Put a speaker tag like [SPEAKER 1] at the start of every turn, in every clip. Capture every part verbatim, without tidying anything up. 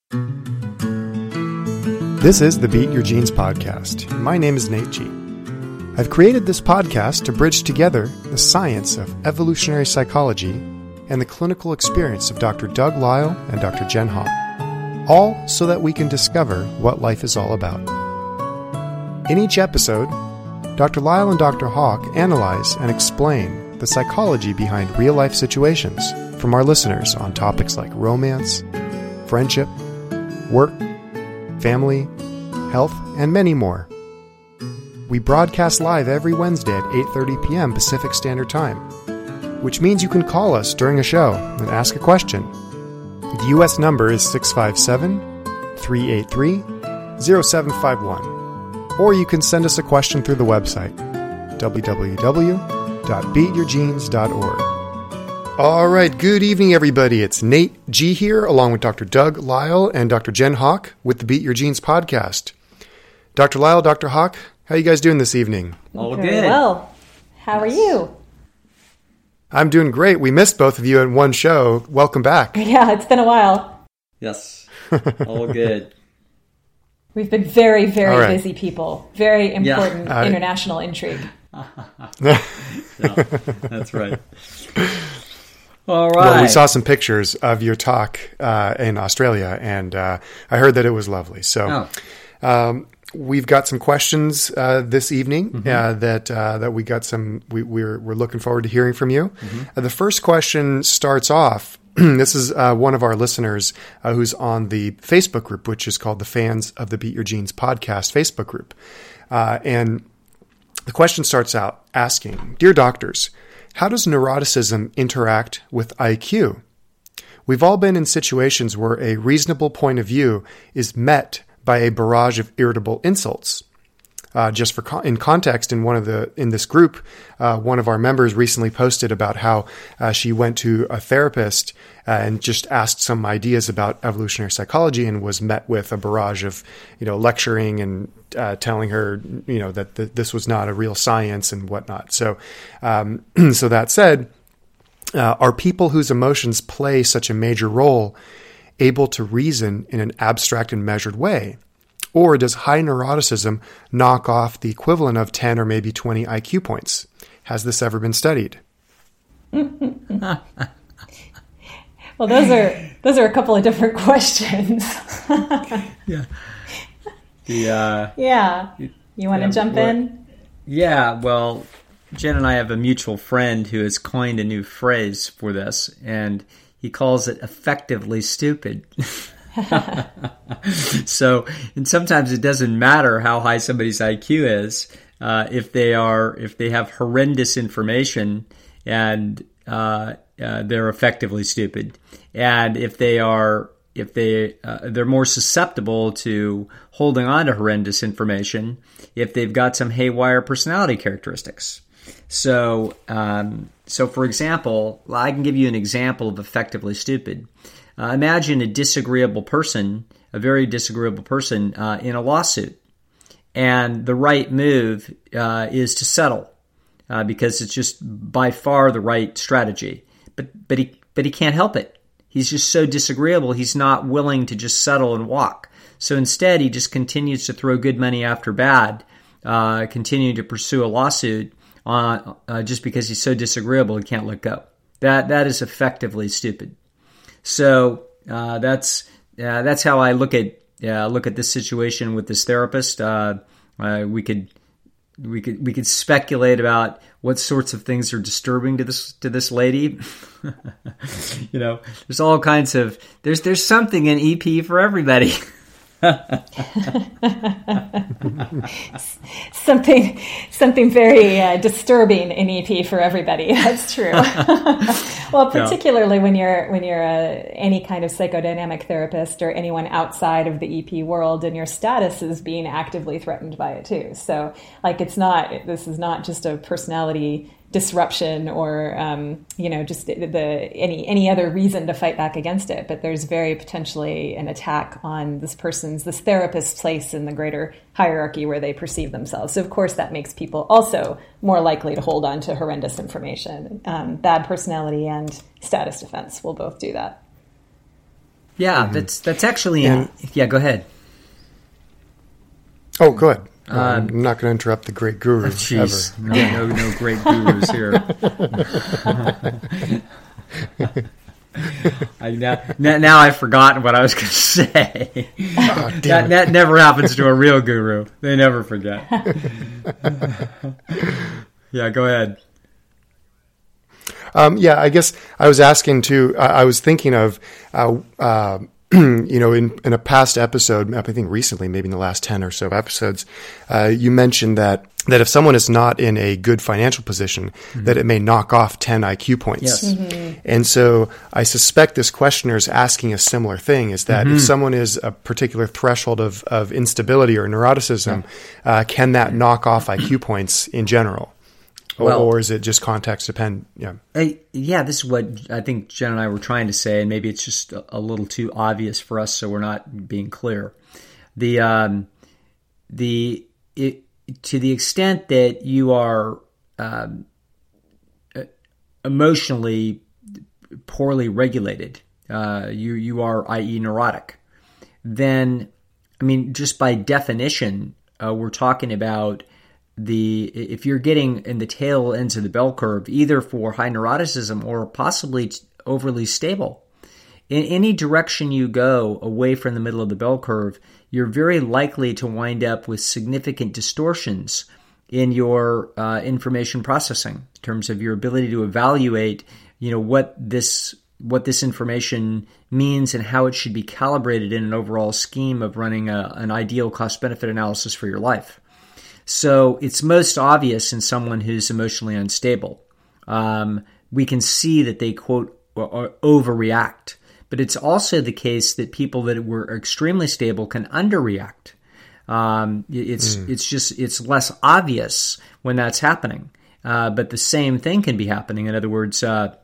[SPEAKER 1] This is the Beat Your Genes podcast. My name is Nate G. I've created this podcast to bridge together the science of evolutionary psychology and the clinical experience of Doctor Doug Lisle and Doctor Jen Hawk, all so that we can discover what life is all about. In each episode, Doctor Lisle and Doctor Hawk analyze and explain the psychology behind real-life situations from our listeners on topics like romance, friendship, work, family, health, and many more. We broadcast live every Wednesday at eight thirty p.m. Pacific Standard Time, which means you can call us during a show and ask a question. The U S number is six five seven, three eight three, zero seven five one, or you can send us a question through the website, w w w dot beat your genes dot org. All right, good evening, everybody. It's Nate G here, along with Doctor Doug Lisle and Doctor Jen Hawk with the Beat Your Genes podcast. Doctor Lisle, Doctor Hawk, how are you guys doing this evening?
[SPEAKER 2] All
[SPEAKER 3] Very
[SPEAKER 2] good.
[SPEAKER 3] Well, how are you?
[SPEAKER 1] I'm doing great. We missed both of you in one show. Welcome back.
[SPEAKER 3] Yeah, it's been a while.
[SPEAKER 2] Yes, all good.
[SPEAKER 3] We've been very, very
[SPEAKER 1] All right.
[SPEAKER 3] busy people. Very important
[SPEAKER 1] Yeah. I-
[SPEAKER 3] international intrigue.
[SPEAKER 2] No, that's right. All right.
[SPEAKER 1] Well, we saw some pictures of your talk uh, in Australia, and uh, I heard that it was lovely. So
[SPEAKER 2] Oh.
[SPEAKER 1] um, we've got some questions uh, this evening
[SPEAKER 2] Mm-hmm.
[SPEAKER 1] uh, that uh, that we got some. We, we're we're looking forward to hearing from you.
[SPEAKER 2] Mm-hmm.
[SPEAKER 1] Uh, the first question starts off. This is uh, one of our listeners uh, who's on the Facebook group, which is called the Fans of the Beat Your Genes podcast Facebook group, uh, and the question starts out asking, "Dear doctors, how does neuroticism interact with I Q? We've all been in situations where a reasonable point of view is met by a barrage of irritable insults." Uh, just for con- in context, in one of the in this group, uh, one of our members recently posted about how uh, she went to a therapist uh, and just asked some ideas about evolutionary psychology and was met with a barrage of, you know, lecturing and uh, telling her, you know, that th- this was not a real science and whatnot. So, um, so that said, uh, are people whose emotions play such a major role able to reason in an abstract and measured way? Or does high neuroticism knock off the equivalent of ten or maybe twenty I Q points? Has this ever been studied?
[SPEAKER 3] Well, those are those are a couple of different questions.
[SPEAKER 2] Yeah. The uh,
[SPEAKER 3] Yeah. You want to
[SPEAKER 2] Yeah,
[SPEAKER 3] jump
[SPEAKER 2] what-
[SPEAKER 3] in?
[SPEAKER 2] yeah. Well, Jen and I have a mutual friend who has coined a new phrase for this, and he calls it effectively stupid. So, and sometimes it doesn't matter how high somebody's I Q is, uh, if they are, if they have horrendous information and uh, uh, they're effectively stupid, and if they are, if they uh, they're more susceptible to holding on to horrendous information if they've got some haywire personality characteristics. So, um, so for example, I can give you an example of effectively stupid. Uh, imagine a disagreeable person, a very disagreeable person uh, in a lawsuit. And the right move uh, is to settle uh, because it's just by far the right strategy. But but he but he can't help it. He's just so disagreeable, he's not willing to just settle and walk. So instead, he just continues to throw good money after bad, uh, continuing to pursue a lawsuit uh, uh, just because he's so disagreeable he can't let go. That That is effectively stupid. So uh, that's uh, that's how I look at uh, look at this situation with this therapist. Uh, uh, we could we could we could speculate about what sorts of things are disturbing to this to this lady. You know, there's all kinds of there's there's something in E P for everybody.
[SPEAKER 3] something something very uh, disturbing in E P for everybody. That's true. Well, particularly yeah. when you're when you're a, any kind of psychodynamic therapist or anyone outside of the E P world, and your status is being actively threatened by it too. So, like, it's not this is not just a personality disruption or um, you know just the, the any any other reason to fight back against it, but there's very potentially an attack on this person's this therapist's place in the greater hierarchy where they perceive themselves. So of course that makes people also more likely to hold on to horrendous information. Um, bad personality and status defense will both do that.
[SPEAKER 2] Yeah, mm-hmm. that's that's actually and, yeah. Go ahead.
[SPEAKER 1] Oh, go ahead. Um, I'm not going to interrupt the great guru
[SPEAKER 2] oh,
[SPEAKER 1] ever.
[SPEAKER 2] No, no, no great gurus here. I, now, now I've forgotten what I was going to say. Oh, that, that never happens to a real guru. They never forget. Yeah, go ahead.
[SPEAKER 1] Um, yeah, I guess I was asking too. I, I was thinking of, uh, uh, you know, in, in a past episode, I think recently, maybe in the last ten or so episodes, uh, you mentioned that that if someone is not in a good financial position, mm-hmm. that it may knock off ten I Q points.
[SPEAKER 2] Yes.
[SPEAKER 3] Mm-hmm.
[SPEAKER 1] And so I suspect this questioner is asking a similar thing, is that mm-hmm. if someone is a particular threshold of, of instability or neuroticism, yeah. uh, can that knock off I Q points in general? Well, or is it just context dependent? Yeah.
[SPEAKER 2] Uh, yeah, this is what I think Jen and I were trying to say, and maybe it's just a, a little too obvious for us, so we're not being clear. The um, the it, to the extent that you are um, emotionally poorly regulated, uh, you you are, that is, neurotic. Then, I mean, just by definition, uh, we're talking about. The if you're getting in the tail ends of the bell curve, either for high neuroticism or possibly overly stable, in any direction you go away from the middle of the bell curve, you're very likely to wind up with significant distortions in your uh, information processing in terms of your ability to evaluate, you know, what this what this information means and how it should be calibrated in an overall scheme of running a, an ideal cost-benefit analysis for your life. So it's most obvious in someone who's emotionally unstable. Um, we can see that they, quote, or overreact. But it's also the case that people that were extremely stable can underreact. Um, it's mm. it's just it's less obvious when that's happening. Uh, but the same thing can be happening. In other words, uh,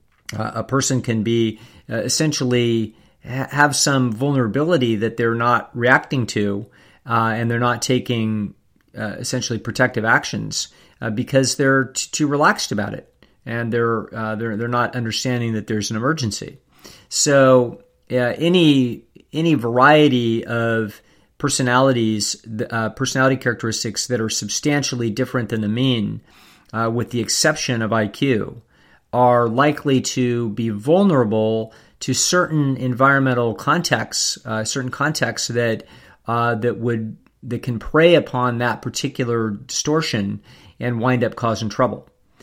[SPEAKER 2] a person can be uh, essentially ha- have some vulnerability that they're not reacting to, uh, and they're not taking Uh, essentially protective actions uh, because they're t- too relaxed about it, and they're uh, they're they're not understanding that there's an emergency. So uh, any any variety of personalities, uh, personality characteristics that are substantially different than the mean, uh, with the exception of I Q, are likely to be vulnerable to certain environmental contexts, uh, certain contexts that uh, that would that can prey upon that particular distortion and wind up causing trouble.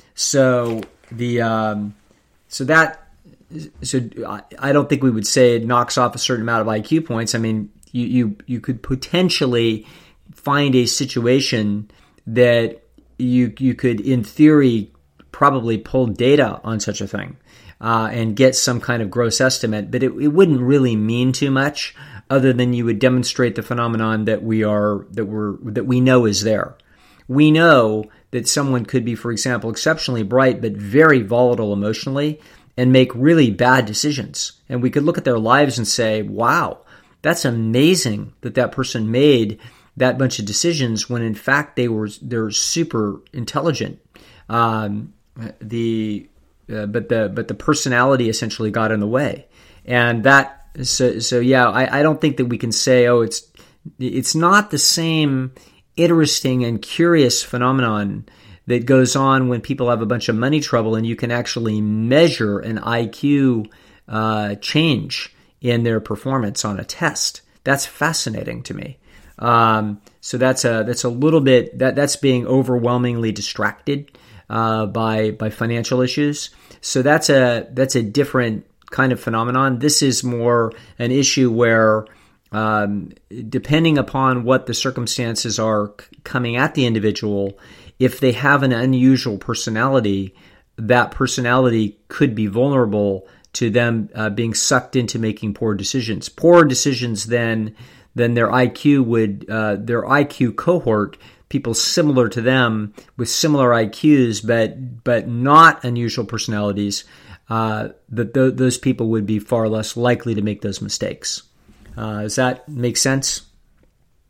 [SPEAKER 2] So the um, so that so I don't think we would say it knocks off a certain amount of I Q points. I mean, you you, you could potentially find a situation that you you could, in theory, probably pull data on such a thing uh, and get some kind of gross estimate, but it, it wouldn't really mean too much, other than you would demonstrate the phenomenon that we are that we're that we know is there. We know that someone could be, for example, exceptionally bright but very volatile emotionally and make really bad decisions. And we could look at their lives and say, "Wow, that's amazing that that person made that bunch of decisions when in fact they were they're super intelligent." Um, the uh, but the but the personality essentially got in the way, and that. So, so yeah, I, I don't think that we can say, oh, it's it's not the same interesting and curious phenomenon that goes on when people have a bunch of money trouble and you can actually measure an I Q uh, change in their performance on a test. That's fascinating to me. Um, so that's a that's a little bit that that's being overwhelmingly distracted uh, by by financial issues. So that's a that's a different kind of phenomenon. This is more an issue where, um, depending upon what the circumstances are c- coming at the individual, if they have an unusual personality, that personality could be vulnerable to them uh, being sucked into making poor decisions. Poor decisions, then, then their I Q would, uh, their I Q cohort, people similar to them with similar I Qs, but but not unusual personalities. Uh, that th- those people would be far less likely to make those mistakes. Uh, does that make sense?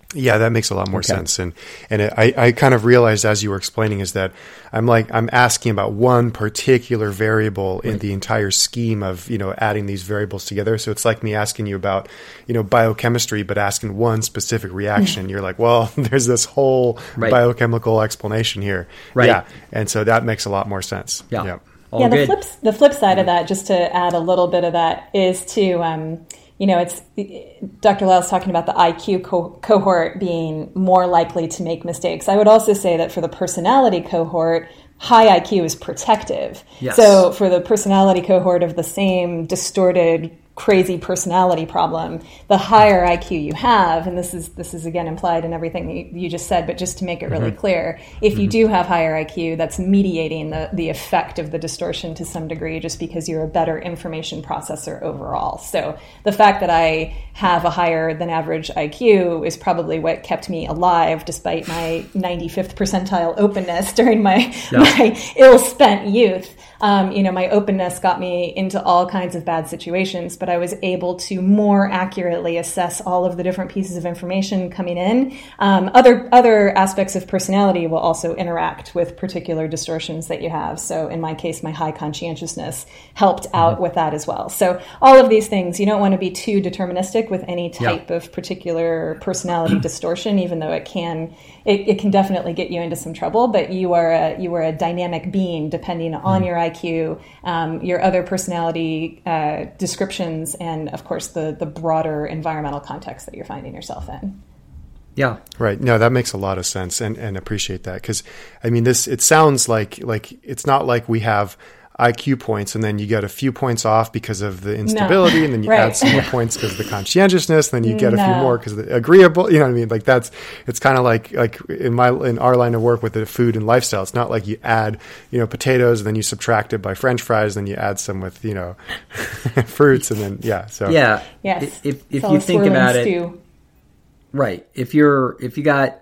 [SPEAKER 1] Yeah, that makes a lot more
[SPEAKER 2] Okay.
[SPEAKER 1] sense. And and it, I, I kind of realized as you were explaining is that I'm like, I'm asking about one particular variable in the entire scheme of, you know, adding these variables together. So it's like me asking you about, you know, biochemistry, but asking one specific reaction. You're like, well, there's this whole
[SPEAKER 2] Right.
[SPEAKER 1] biochemical explanation here.
[SPEAKER 2] Right.
[SPEAKER 1] Yeah. And so that makes a lot more sense.
[SPEAKER 2] Yeah.
[SPEAKER 1] Yeah.
[SPEAKER 2] All
[SPEAKER 3] yeah, the
[SPEAKER 2] good.
[SPEAKER 3] flip the flip side of that, just to add a little bit of that, is to um, you know, it's Doctor Lyle's talking about the I Q co- cohort being more likely to make mistakes. I would also say that for the personality cohort, high I Q is protective.
[SPEAKER 2] Yes.
[SPEAKER 3] So for the personality cohort of the same distorted, crazy personality problem, the higher I Q you have, and this is this is again implied in everything you, you just said, but just to make it really
[SPEAKER 2] Mm-hmm.
[SPEAKER 3] clear, if mm-hmm. you do have higher I Q, that's mediating the, the effect of the distortion to some degree, just because you're a better information processor overall. So the fact that I have a higher than average I Q is probably what kept me alive despite my ninety-fifth percentile openness during my,
[SPEAKER 2] Yeah.
[SPEAKER 3] my ill-spent youth. Um, you know, my openness got me into all kinds of bad situations, but I was able to more accurately assess all of the different pieces of information coming in. Um, other other aspects of personality will also interact with particular distortions that you have. So in my case, my high conscientiousness helped out mm-hmm. with that as well. So all of these things, you don't want to be too deterministic with any type yeah. of particular personality distortion, even though it can it, it can definitely get you into some trouble. But you are a, you are a dynamic being depending on mm-hmm. your I Q, um, your other personality uh, descriptions, and of course the the broader environmental context that you're finding yourself in.
[SPEAKER 2] Yeah.
[SPEAKER 1] Right. No, that makes a lot of sense, and, and appreciate that, because I mean, this it sounds like like it's not like we have I Q points and then you get a few points off because of the instability, no. and then you right. add some more points because of the conscientiousness, and then you get no. a few more because of the agreeable. You know what I mean? Like that's it's kind of like like in my in our line of work with the food and lifestyle. It's not like you add you know potatoes and then you subtract it by French fries, and then you add some with you know fruits, and then yeah. So
[SPEAKER 2] yeah,
[SPEAKER 3] yes.
[SPEAKER 2] If if you think about
[SPEAKER 3] stew.
[SPEAKER 2] it, right? If you're if you got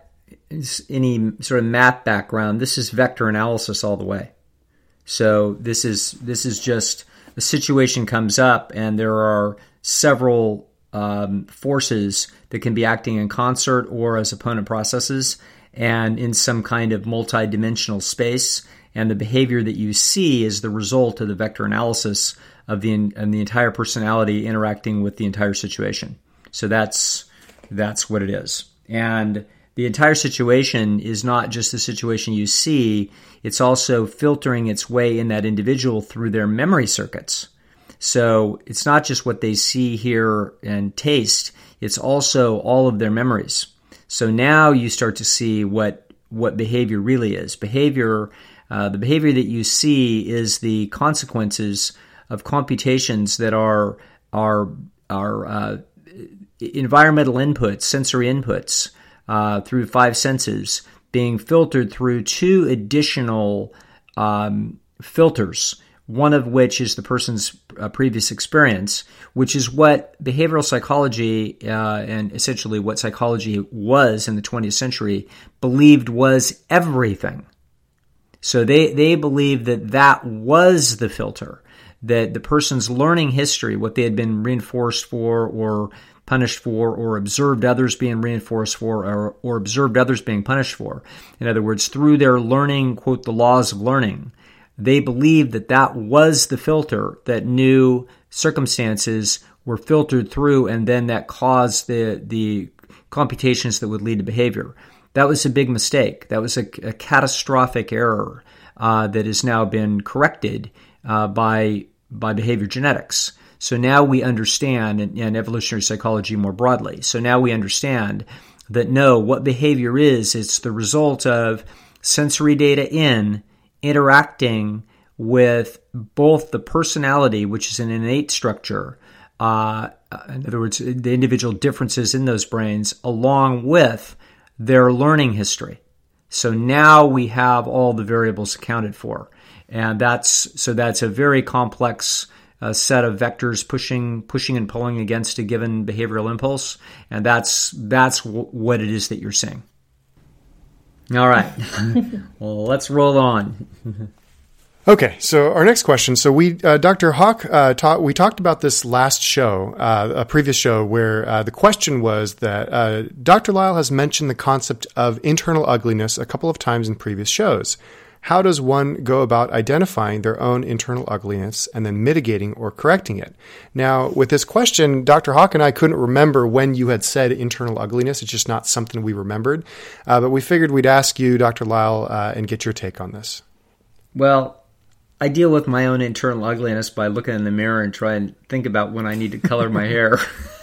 [SPEAKER 2] any sort of math background, this is vector analysis all the way. So this is this is just a situation comes up, and there are several um, forces that can be acting in concert or as opponent processes, and in some kind of multidimensional space. And the behavior that you see is the result of the vector analysis of the and the entire personality interacting with the entire situation. So that's that's what it is. And the entire situation is not just the situation you see, it's also filtering its way in that individual through their memory circuits. So it's not just what they see, hear, and taste, it's also all of their memories. So now you start to see what what behavior really is. Behavior, uh, the behavior that you see is the consequences of computations that are, are, are uh, environmental inputs, sensory inputs, Uh, through five senses, being filtered through two additional um, filters, one of which is the person's uh, previous experience, which is what behavioral psychology uh, and essentially what psychology was in the twentieth century believed was everything. So they, they believed that that was the filter, that the person's learning history, what they had been reinforced for or punished for, or observed others being reinforced for, or, or observed others being punished for. In other words, through their learning, quote, the laws of learning, they believed that that was the filter, that new circumstances were filtered through, and then that caused the, the computations that would lead to behavior. That was a big mistake. That was a, a catastrophic error uh, that has now been corrected uh, by, by behavior genetics. So now we understand, and, and evolutionary psychology more broadly, so now we understand that no, what behavior is, it's the result of sensory data in interacting with both the personality, which is an innate structure, uh, in other words, the individual differences in those brains, along with their learning history. So now we have all the variables accounted for. And that's so that's a very complex a set of vectors pushing, pushing and pulling against a given behavioral impulse, and that's that's w- what it is that you're seeing. All right, well, let's roll on.
[SPEAKER 1] Okay, so our next question. So we, uh, Doctor Hawk, uh, taught, we talked about this last show, uh, a previous show, where uh, the question was that uh, Doctor Lisle has mentioned the concept of internal ugliness a couple of times in previous shows. How does one go about identifying their own internal ugliness and then mitigating or correcting it? Now, with this question, Doctor Hawk and I couldn't remember when you had said internal ugliness. It's just not something we remembered. Uh, but we figured we'd ask you, Doctor Lisle, uh, and get your take on this.
[SPEAKER 2] Well, I deal with my own internal ugliness by looking in the mirror and try and think about when I need to color my hair.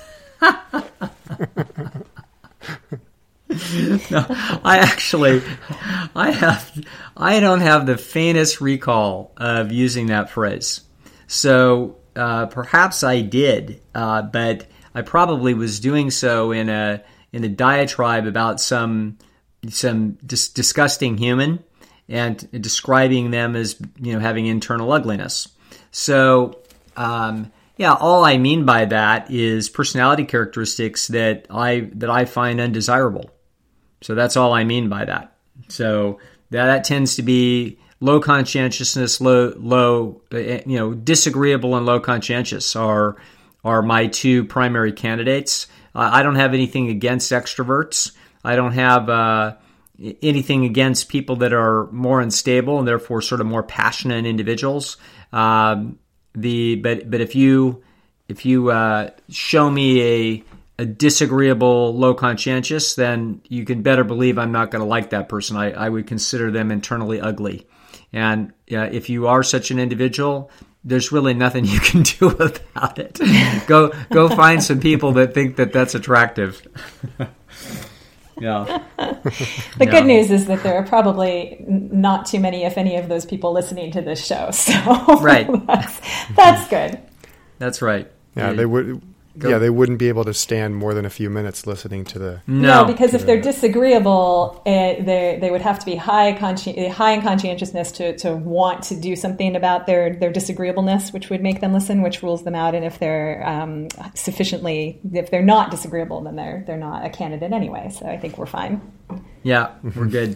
[SPEAKER 2] No, I actually, I have, I don't have the faintest recall of using that phrase. So uh, perhaps I did, uh, but I probably was doing so in a in a diatribe about some some dis- disgusting human, and describing them as, you know, having internal ugliness. So, um, yeah, all I mean by that is personality characteristics that I that I find undesirable. So that's all I mean by that. So that, that tends to be low conscientiousness, low, low, you know, disagreeable and low conscientious are are my two primary candidates. Uh, I don't have anything against extroverts. I don't have uh, anything against people that are more unstable and therefore sort of more passionate individuals. Um, the but but if you if you uh, show me a a disagreeable low conscientious, then you can better believe I'm not going to like that person. I, I would consider them internally ugly. And uh, if you are such an individual, there's really nothing you can do about it. Go go find some people that think that that's attractive. Yeah.
[SPEAKER 3] The good news is that there are probably not too many, if any, of those people listening to this show. So
[SPEAKER 2] right.
[SPEAKER 3] that's, that's good.
[SPEAKER 2] That's right.
[SPEAKER 1] Yeah, they would. Go. Yeah, they wouldn't be able to stand more than a few minutes listening to the...
[SPEAKER 3] No, no because if they're disagreeable, it, they they would have to be high consci- high in conscientiousness to, to want to do something about their, their disagreeableness, which would make them listen, which rules them out. And if they're um, sufficiently... If they're not disagreeable, then they're they're not a candidate anyway. So I think we're fine.
[SPEAKER 2] Yeah, we're good.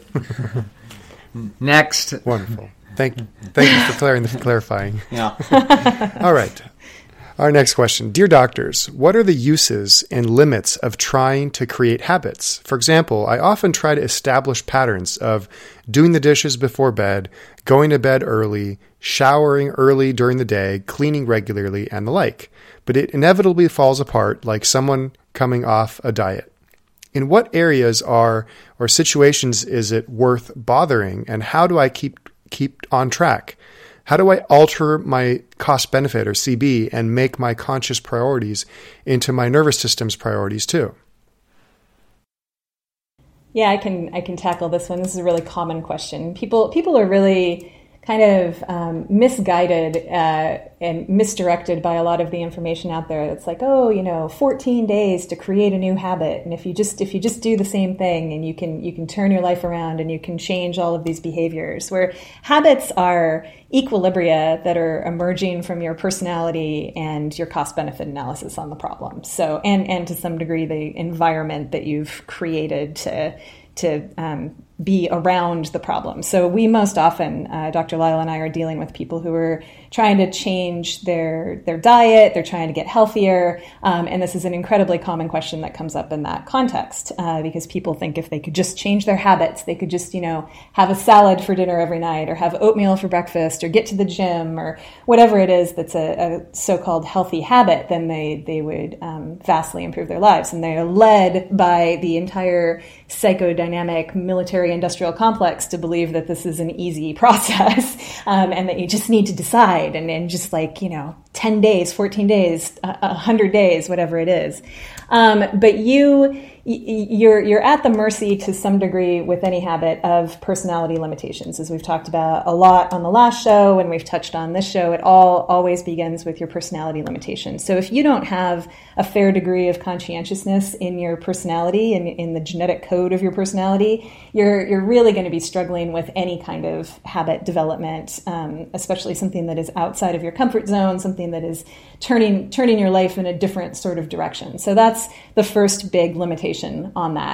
[SPEAKER 2] Next.
[SPEAKER 1] Wonderful. Thank, thank you for clearing, clarifying.
[SPEAKER 2] Yeah.
[SPEAKER 1] All right. Our next question. Dear doctors, what are the uses and limits of trying to create habits? For example, I often try to establish patterns of doing the dishes before bed, going to bed early, showering early during the day, cleaning regularly, and the like. But it inevitably falls apart like someone coming off a diet. In what areas are or situations is it worth bothering, and how do I keep keep on track? How do I alter my cost-benefit, or C B, and make my conscious priorities into my nervous system's priorities too?
[SPEAKER 3] Yeah, I can I can tackle this one. This is a really common question. People people are really kind of um, misguided uh, and misdirected by a lot of the information out there. It's like, oh, you know, fourteen days to create a new habit, and if you just if you just do the same thing, and you can you can turn your life around, and you can change all of these behaviors. Where habits are equilibria that are emerging from your personality and your cost-benefit analysis on the problem. So, and and to some degree, the environment that you've created to to um, be around the problem. So we most often, uh, Doctor Lisle and I are dealing with people who are trying to change their their diet, they're trying to get healthier, um, and this is an incredibly common question that comes up in that context, uh, because people think if they could just change their habits, they could just, you know, have a salad for dinner every night, or have oatmeal for breakfast, or get to the gym, or whatever it is that's a, a so-called healthy habit, then they, they would um, vastly improve their lives. And they are led by the entire psychodynamic military industrial complex to believe that this is an easy process, um, and that you just need to decide and, and just like, you know, ten days, fourteen days, one hundred days, whatever it is. Um, but you, you're, you're at the mercy to some degree with any habit of personality limitations. As we've talked about a lot on the last show, and we've touched on this show, it all always begins with your personality limitations. So if you don't have a fair degree of conscientiousness in your personality and in the genetic code of your personality, you're, you're really going to be struggling with any kind of habit development, um, especially something that is outside of your comfort zone, something that is turning, turning your life in a different sort of direction. So that's the first big limitation on that.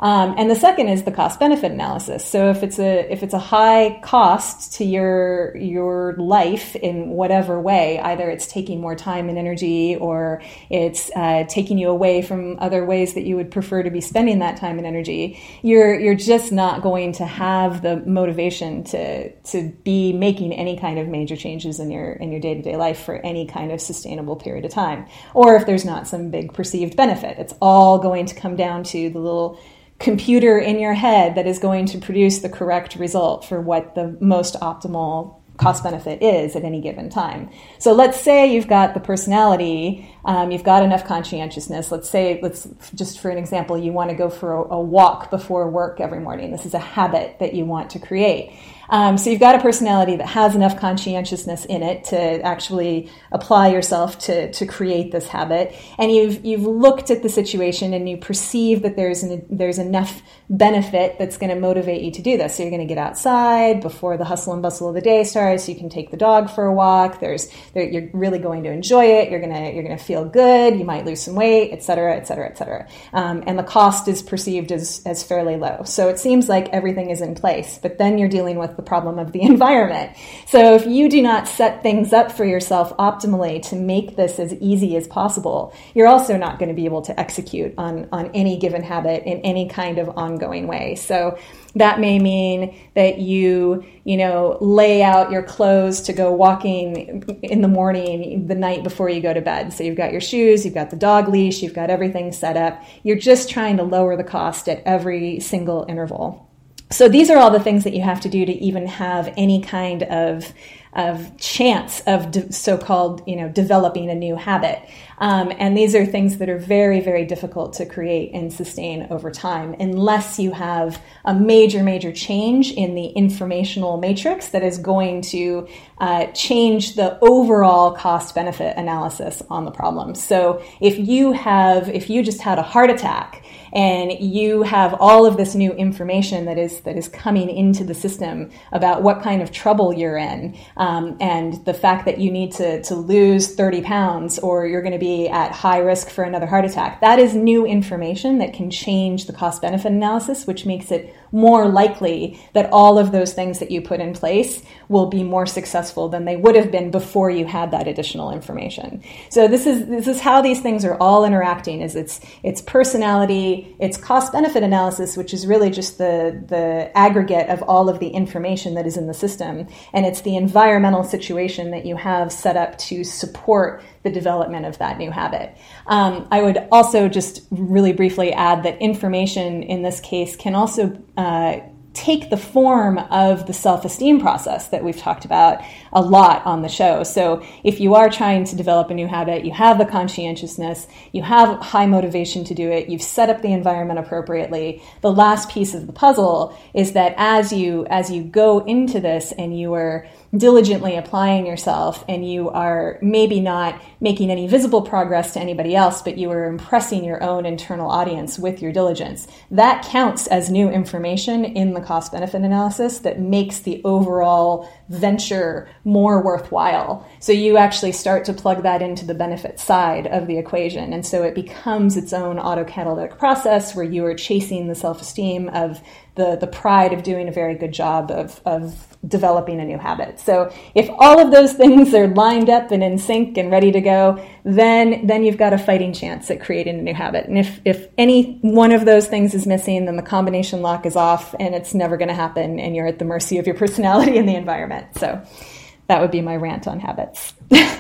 [SPEAKER 3] Um, and the second is the cost benefit analysis. So if it's a if it's a high cost to your your life in whatever way, either it's taking more time and energy, or it's uh, taking you away from other ways that you would prefer to be spending that time and energy, you're you're just not going to have the motivation to to be making any kind of major changes in your in your day-to-day life for any kind of sustainable period of time. Or if there's not some big perceived benefit, it's all going to come down to the little computer in your head that is going to produce the correct result for what the most optimal cost benefit is at any given time. So let's say you've got the personality, um, you've got enough conscientiousness. Let's say, let's just for an example, you want to go for a, a walk before work every morning. This is a habit that you want to create. Um, so you've got a personality that has enough conscientiousness in it to actually apply yourself to, to create this habit. And you've, you've looked at the situation and you perceive that there's an, there's enough benefit that's going to motivate you to do this. So you're going to get outside before the hustle and bustle of the day starts. You can take the dog for a walk. There's, there, you're really going to enjoy it. You're going to, you're going to feel good. You might lose some weight, et cetera, et cetera, et cetera. Um, and the cost is perceived as, as fairly low. So it seems like everything is in place, but then you're dealing with the problem of the environment. So if you do not set things up for yourself optimally to make this as easy as possible, you're also not going to be able to execute on, on any given habit in any kind of ongoing way. So that may mean that you, you know, lay out your clothes to go walking in the morning, the night before you go to bed. So you've got your shoes, you've got the dog leash, you've got everything set up. You're just trying to lower the cost at every single interval. So these are all the things that you have to do to even have any kind of of chance of de- so-called, you know, developing a new habit. Um, and these are things that are very, very difficult to create and sustain over time unless you have a major, major change in the informational matrix that is going to uh, change the overall cost-benefit analysis on the problem. So if you have, if you just had a heart attack and you have all of this new information that is that is coming into the system about what kind of trouble you're in, um, and the fact that you need to, to lose thirty pounds or you're going to be at high risk for another heart attack, that is new information that can change the cost-benefit analysis, which makes it more likely that all of those things that you put in place will be more successful than they would have been before you had that additional information. So this is this is how these things are all interacting, is it's it's personality, it's cost-benefit analysis, which is really just the, the aggregate of all of the information that is in the system, and it's the environmental situation that you have set up to support the development of that new habit. Um, I would also just really briefly add that information in this case can also uh, take the form of the self-esteem process that we've talked about a lot on the show. So if you are trying to develop a new habit, you have the conscientiousness, you have high motivation to do it, you've set up the environment appropriately. The last piece of the puzzle is that as you as you go into this and you are diligently applying yourself and you are maybe not making any visible progress to anybody else, but you are impressing your own internal audience with your diligence, that counts as new information in the cost-benefit analysis that makes the overall venture more worthwhile. So you actually start to plug that into the benefit side of the equation. And so it becomes its own autocatalytic process where you are chasing the self-esteem of the, the pride of doing a very good job of, of developing a new habit. So if all of those things are lined up and in sync and ready to go, then then you've got a fighting chance at creating a new habit. And if, if any one of those things is missing, then the combination lock is off and it's never going to happen and you're at the mercy of your personality and the environment. So that would be my rant on habits.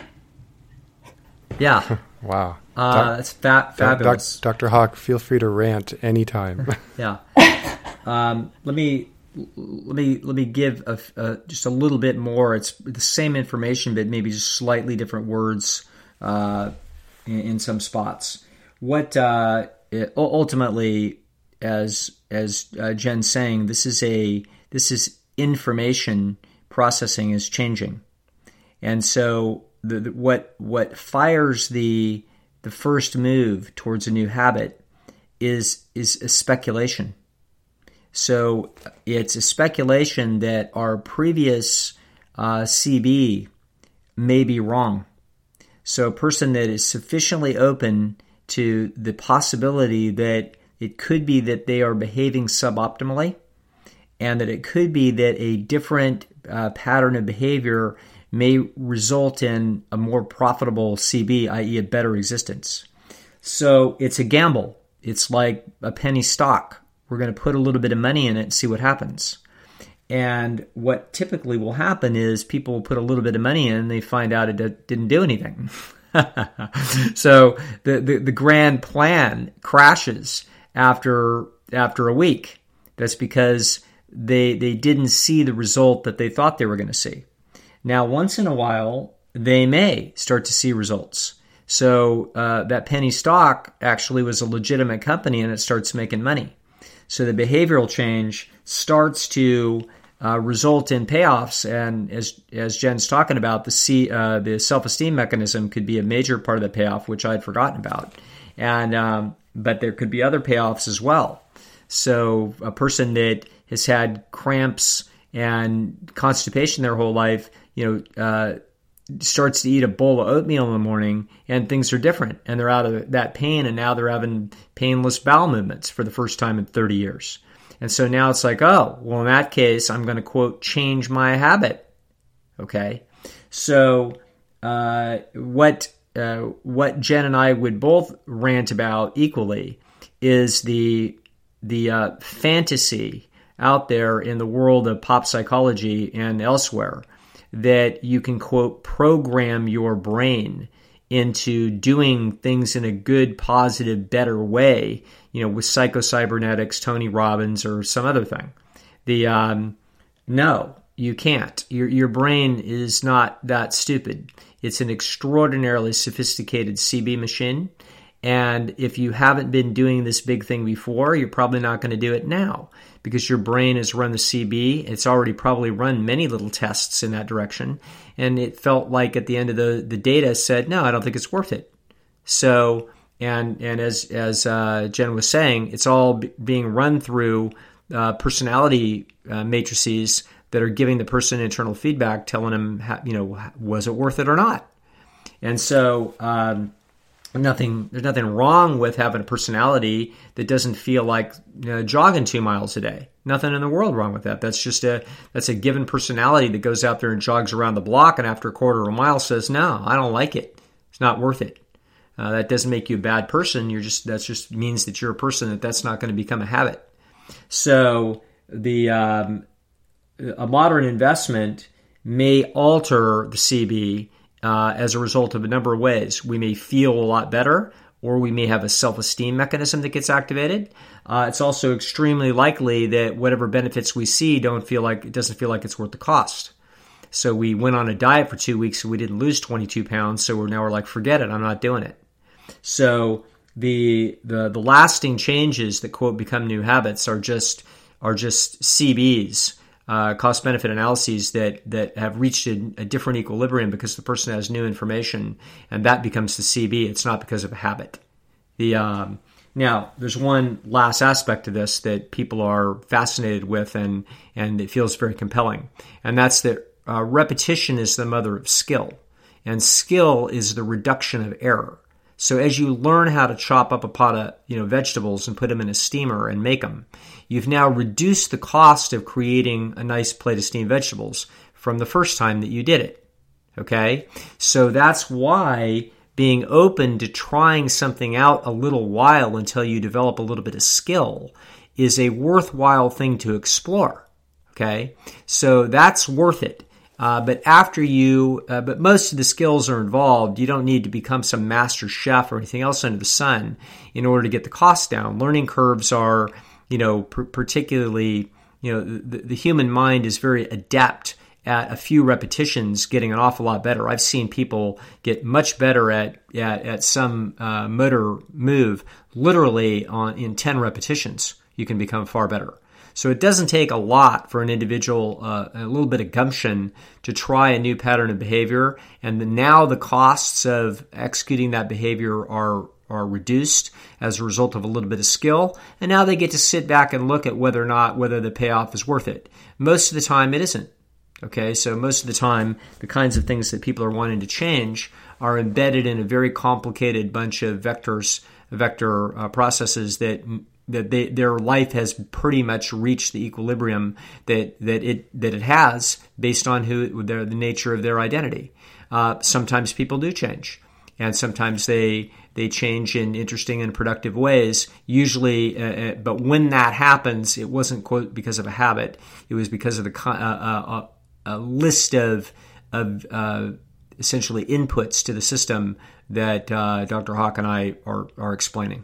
[SPEAKER 2] Yeah.
[SPEAKER 1] Wow.
[SPEAKER 2] Uh,
[SPEAKER 1] Doc-
[SPEAKER 2] that's fa- fabulous.
[SPEAKER 1] Doc- Doctor Hawk, feel free to rant anytime.
[SPEAKER 2] Yeah. Um, let me let me let me give a, a, just a little bit more. It's the same information, but maybe just slightly different words uh, in, in some spots. What uh, it, ultimately, as as uh, Jen's saying, this is a this is information processing is changing, and so the, the, what what fires the the first move towards a new habit is is a speculation. So it's a speculation that our previous uh, C B may be wrong. So a person that is sufficiently open to the possibility that it could be that they are behaving suboptimally, and that it could be that a different uh, pattern of behavior may result in a more profitable C B, that is a better existence. So it's a gamble. It's like a penny stock. We're going to put a little bit of money in it and see what happens. And what typically will happen is people will put a little bit of money in and they find out it didn't do anything. So the, the, the grand plan crashes after after a week. That's because they they didn't see the result that they thought they were going to see. Now, once in a while, they may start to see results. So uh, that penny stock actually was a legitimate company and it starts making money. So the behavioral change starts to uh, result in payoffs. And as as Jen's talking about, the C, uh, the self-esteem mechanism could be a major part of the payoff, which I'd forgotten about. And um, but there could be other payoffs as well. So a person that has had cramps and constipation their whole life, you know, uh, starts to eat a bowl of oatmeal in the morning and things are different and they're out of that pain and now they're having painless bowel movements for the first time in thirty years. And so now it's like, oh, well, in that case, I'm going to, quote, change my habit. Okay. So uh, what uh, what Jen and I would both rant about equally is the the uh, fantasy out there in the world of pop psychology and elsewhere that you can, quote, program your brain into doing things in a good, positive, better way, you know, with psychocybernetics, Tony Robbins, or some other thing. The um, no, you can't. Your your brain is not that stupid. It's an extraordinarily sophisticated C B machine. And if you haven't been doing this big thing before, you're probably not going to do it now because your brain has run the C B. It's already probably run many little tests in that direction. And it felt like at the end of the, the data said, no, I don't think it's worth it. So, and and as, as uh, Jen was saying, it's all b- being run through uh, personality uh, matrices that are giving the person internal feedback, telling them, how, you know, was it worth it or not? And so, um, Nothing. There's nothing wrong with having a personality that doesn't feel like you know, jogging two miles a day. Nothing in the world wrong with that. That's just a that's a given personality that goes out there and jogs around the block, and after a quarter of a mile says, "No, I don't like it. It's not worth it." Uh, that doesn't make you a bad person. You're just that just means that you're a person that that's not going to become a habit. So the um, a modern investment may alter the C B. Uh, as a result of a number of ways. We may feel a lot better, or we may have a self-esteem mechanism that gets activated. Uh, it's also extremely likely that whatever benefits we see don't feel like it doesn't feel like it's worth the cost. So we went on a diet for two weeks and we didn't lose twenty-two pounds, so we're now we're like, forget it, I'm not doing it. So the the the lasting changes that, quote, become new habits are just are just C Bs. Uh, cost-benefit analyses that that have reached a, a different equilibrium because the person has new information, and that becomes the C B. It's not because of a habit. The um, now, there's one last aspect to this that people are fascinated with, and and it feels very compelling, and that's that uh, repetition is the mother of skill, and skill is the reduction of error. So as you learn how to chop up a pot of you know vegetables and put them in a steamer and make them, you've now reduced the cost of creating a nice plate of steamed vegetables from the first time that you did it. Okay? So that's why being open to trying something out a little while until you develop a little bit of skill is a worthwhile thing to explore. Okay? So that's worth it. Uh, but after you, uh, but most of the skills are involved. You don't need to become some master chef or anything else under the sun in order to get the cost down. Learning curves are, you know, p- particularly, you know, the, the human mind is very adept at a few repetitions getting an awful lot better. I've seen people get much better at at, at some uh, motor move literally on in ten repetitions. You can become far better. So it doesn't take a lot for an individual, uh, a little bit of gumption to try a new pattern of behavior. And the, now the costs of executing that behavior are are reduced as a result of a little bit of skill. And now they get to sit back and look at whether or not, whether the payoff is worth it. Most of the time it isn't. Okay, so most of the time, the kinds of things that people are wanting to change are embedded in a very complicated bunch of vectors, vector uh, processes that that they, their life has pretty much reached the equilibrium that that it that it has based on who their, the nature of their identity. Uh, sometimes people do change, and sometimes they they change in interesting and productive ways. Usually, uh, but when that happens, it wasn't quote because of a habit. It was because of the uh, uh, a list of of uh, essentially inputs to the system that uh, Doctor Hawk and I are are explaining.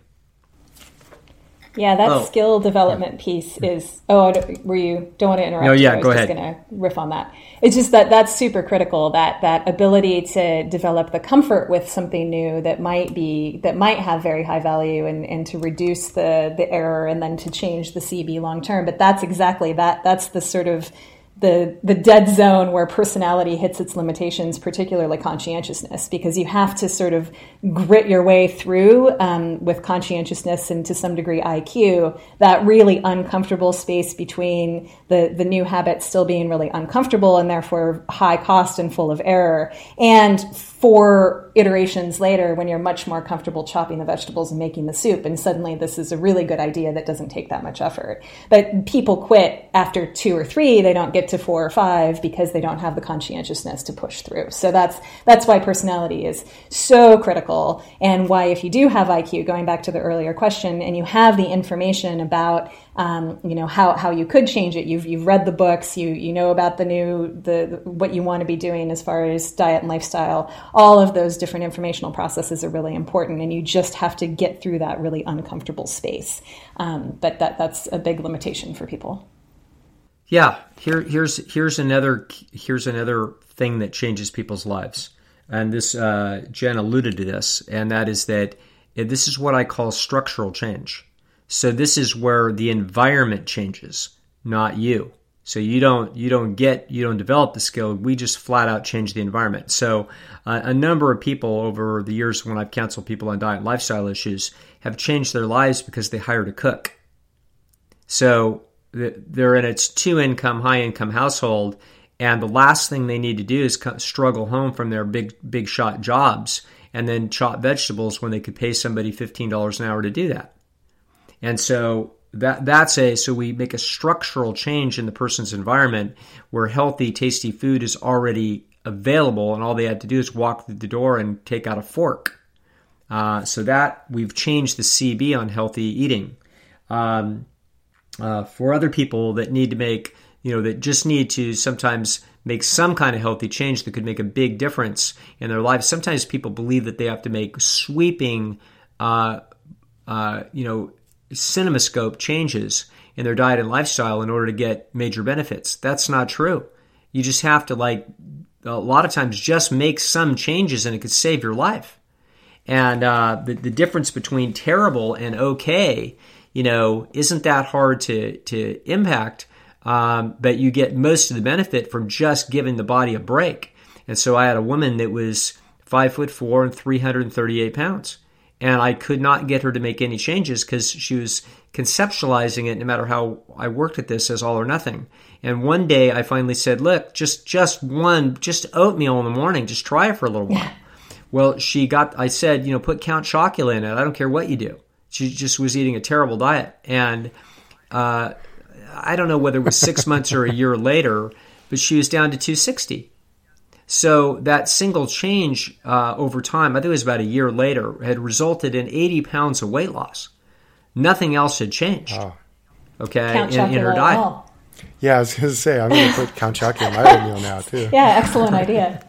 [SPEAKER 3] Yeah, that
[SPEAKER 2] oh.
[SPEAKER 3] skill development piece is. Oh, were you? Don't want to interrupt.
[SPEAKER 2] No, yeah,
[SPEAKER 3] I was
[SPEAKER 2] go
[SPEAKER 3] just
[SPEAKER 2] ahead.
[SPEAKER 3] Going to riff on that. It's just that that's super critical. That that ability to develop the comfort with something new that might be that might have very high value, and, and to reduce the the error, and then to change the C B long term. But that's exactly that. That's the sort of the the dead zone where personality hits its limitations, particularly conscientiousness, because you have to sort of grit your way through um, with conscientiousness and to some degree I Q, that really uncomfortable space between the, the new habits still being really uncomfortable and therefore high cost and full of error, and four iterations later when you're much more comfortable chopping the vegetables and making the soup, and suddenly this is a really good idea that doesn't take that much effort. But people quit after two or three, they don't get to four or five because they don't have the conscientiousness to push through. So that's that's why personality is so critical, and why if you do have I Q, going back to the earlier question, and you have the information about um, you know how, how you could change it, you've you've read the books, you you know about the new the what you want to be doing as far as diet and lifestyle, all of those different informational processes are really important, and you just have to get through that really uncomfortable space. Um, but that that's a big limitation for people.
[SPEAKER 2] Yeah, here here's here's another here's another thing that changes people's lives, and this uh, Jen alluded to this, and that is that this is what I call structural change. So this is where the environment changes, not you. So you don't you don't get you don't develop the skill. We just flat out change the environment. So uh, a number of people over the years when I've counseled people on diet and lifestyle issues have changed their lives because they hired a cook. So they're in a two-income, high-income household, and the last thing they need to do is struggle home from their big, big shot jobs and then chop vegetables when they could pay somebody fifteen dollars an hour to do that. And so that that's a so we make a structural change in the person's environment where healthy, tasty food is already available, and all they had to do is walk through the door and take out a fork. Uh, so that we've changed the C B on healthy eating. Um, Uh, for other people that need to make, you know, that just need to sometimes make some kind of healthy change that could make a big difference in their lives. Sometimes people believe that they have to make sweeping, uh, uh, you know, cinemascope changes in their diet and lifestyle in order to get major benefits. That's not true. You just have to, like, a lot of times just make some changes and it could save your life. And uh, the, the difference between terrible and okay, you know, isn't that hard to to impact, um, but you get most of the benefit from just giving the body a break. And so I had a woman that was five foot four and three hundred thirty-eight pounds, and I could not get her to make any changes because she was conceptualizing it, no matter how I worked at this, as all or nothing. And one day I finally said, look, just just one, just oatmeal in the morning, just try it for a little while. Well, she got, I said, you know, put Count Chocula in it. I don't care what you do. She just was eating a terrible diet. And uh, I don't know whether it was six months or a year later, but she was down to two sixty. So that single change uh, over time, I think it was about a year later, had resulted in eighty pounds of weight loss. Nothing else had changed. Wow. Okay,
[SPEAKER 3] Count
[SPEAKER 2] in, in her diet.
[SPEAKER 3] All.
[SPEAKER 1] Yeah, I was going to say, I'm going to put Count Chocula in my oatmeal now, too.
[SPEAKER 3] Yeah, excellent idea.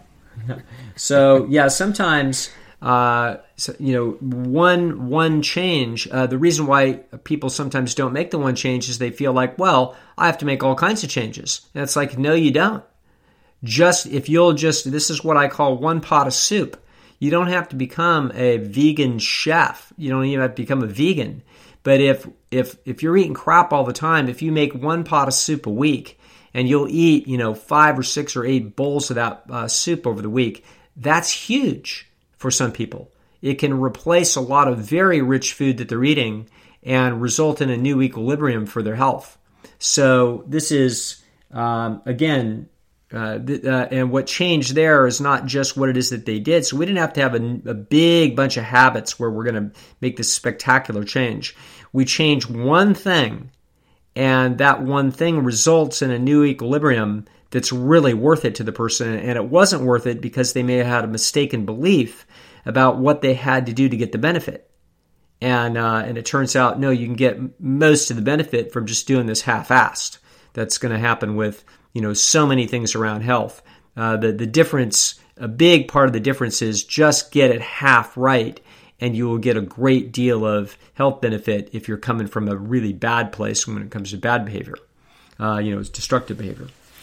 [SPEAKER 2] So, yeah, sometimes... Uh, so, you know, one one change. Uh, the reason why people sometimes don't make the one change is they feel like, well, I have to make all kinds of changes. And it's like, no, you don't. Just if you'll just, this is what I call one pot of soup. You don't have to become a vegan chef. You don't even have to become a vegan. But if if if you're eating crap all the time, if you make one pot of soup a week and you'll eat, you know, five or six or eight bowls of that uh, soup over the week, that's huge. For some people, it can replace a lot of very rich food that they're eating and result in a new equilibrium for their health. So this is, um, again, uh, th- uh, and what changed there is not just what it is that they did. So we didn't have to have a, a big bunch of habits where we're going to make this spectacular change. We change one thing, and that one thing results in a new equilibrium that's really worth it to the person. And it wasn't worth it because they may have had a mistaken belief about what they had to do to get the benefit. And uh, and it turns out, no, you can get most of the benefit from just doing this half-assed. That's going to happen with, you know, so many things around health. Uh, the, the difference, a big part of the difference is just get it half right, and you will get a great deal of health benefit if you're coming from a really bad place when it comes to bad behavior. Uh, you know, it's destructive behavior.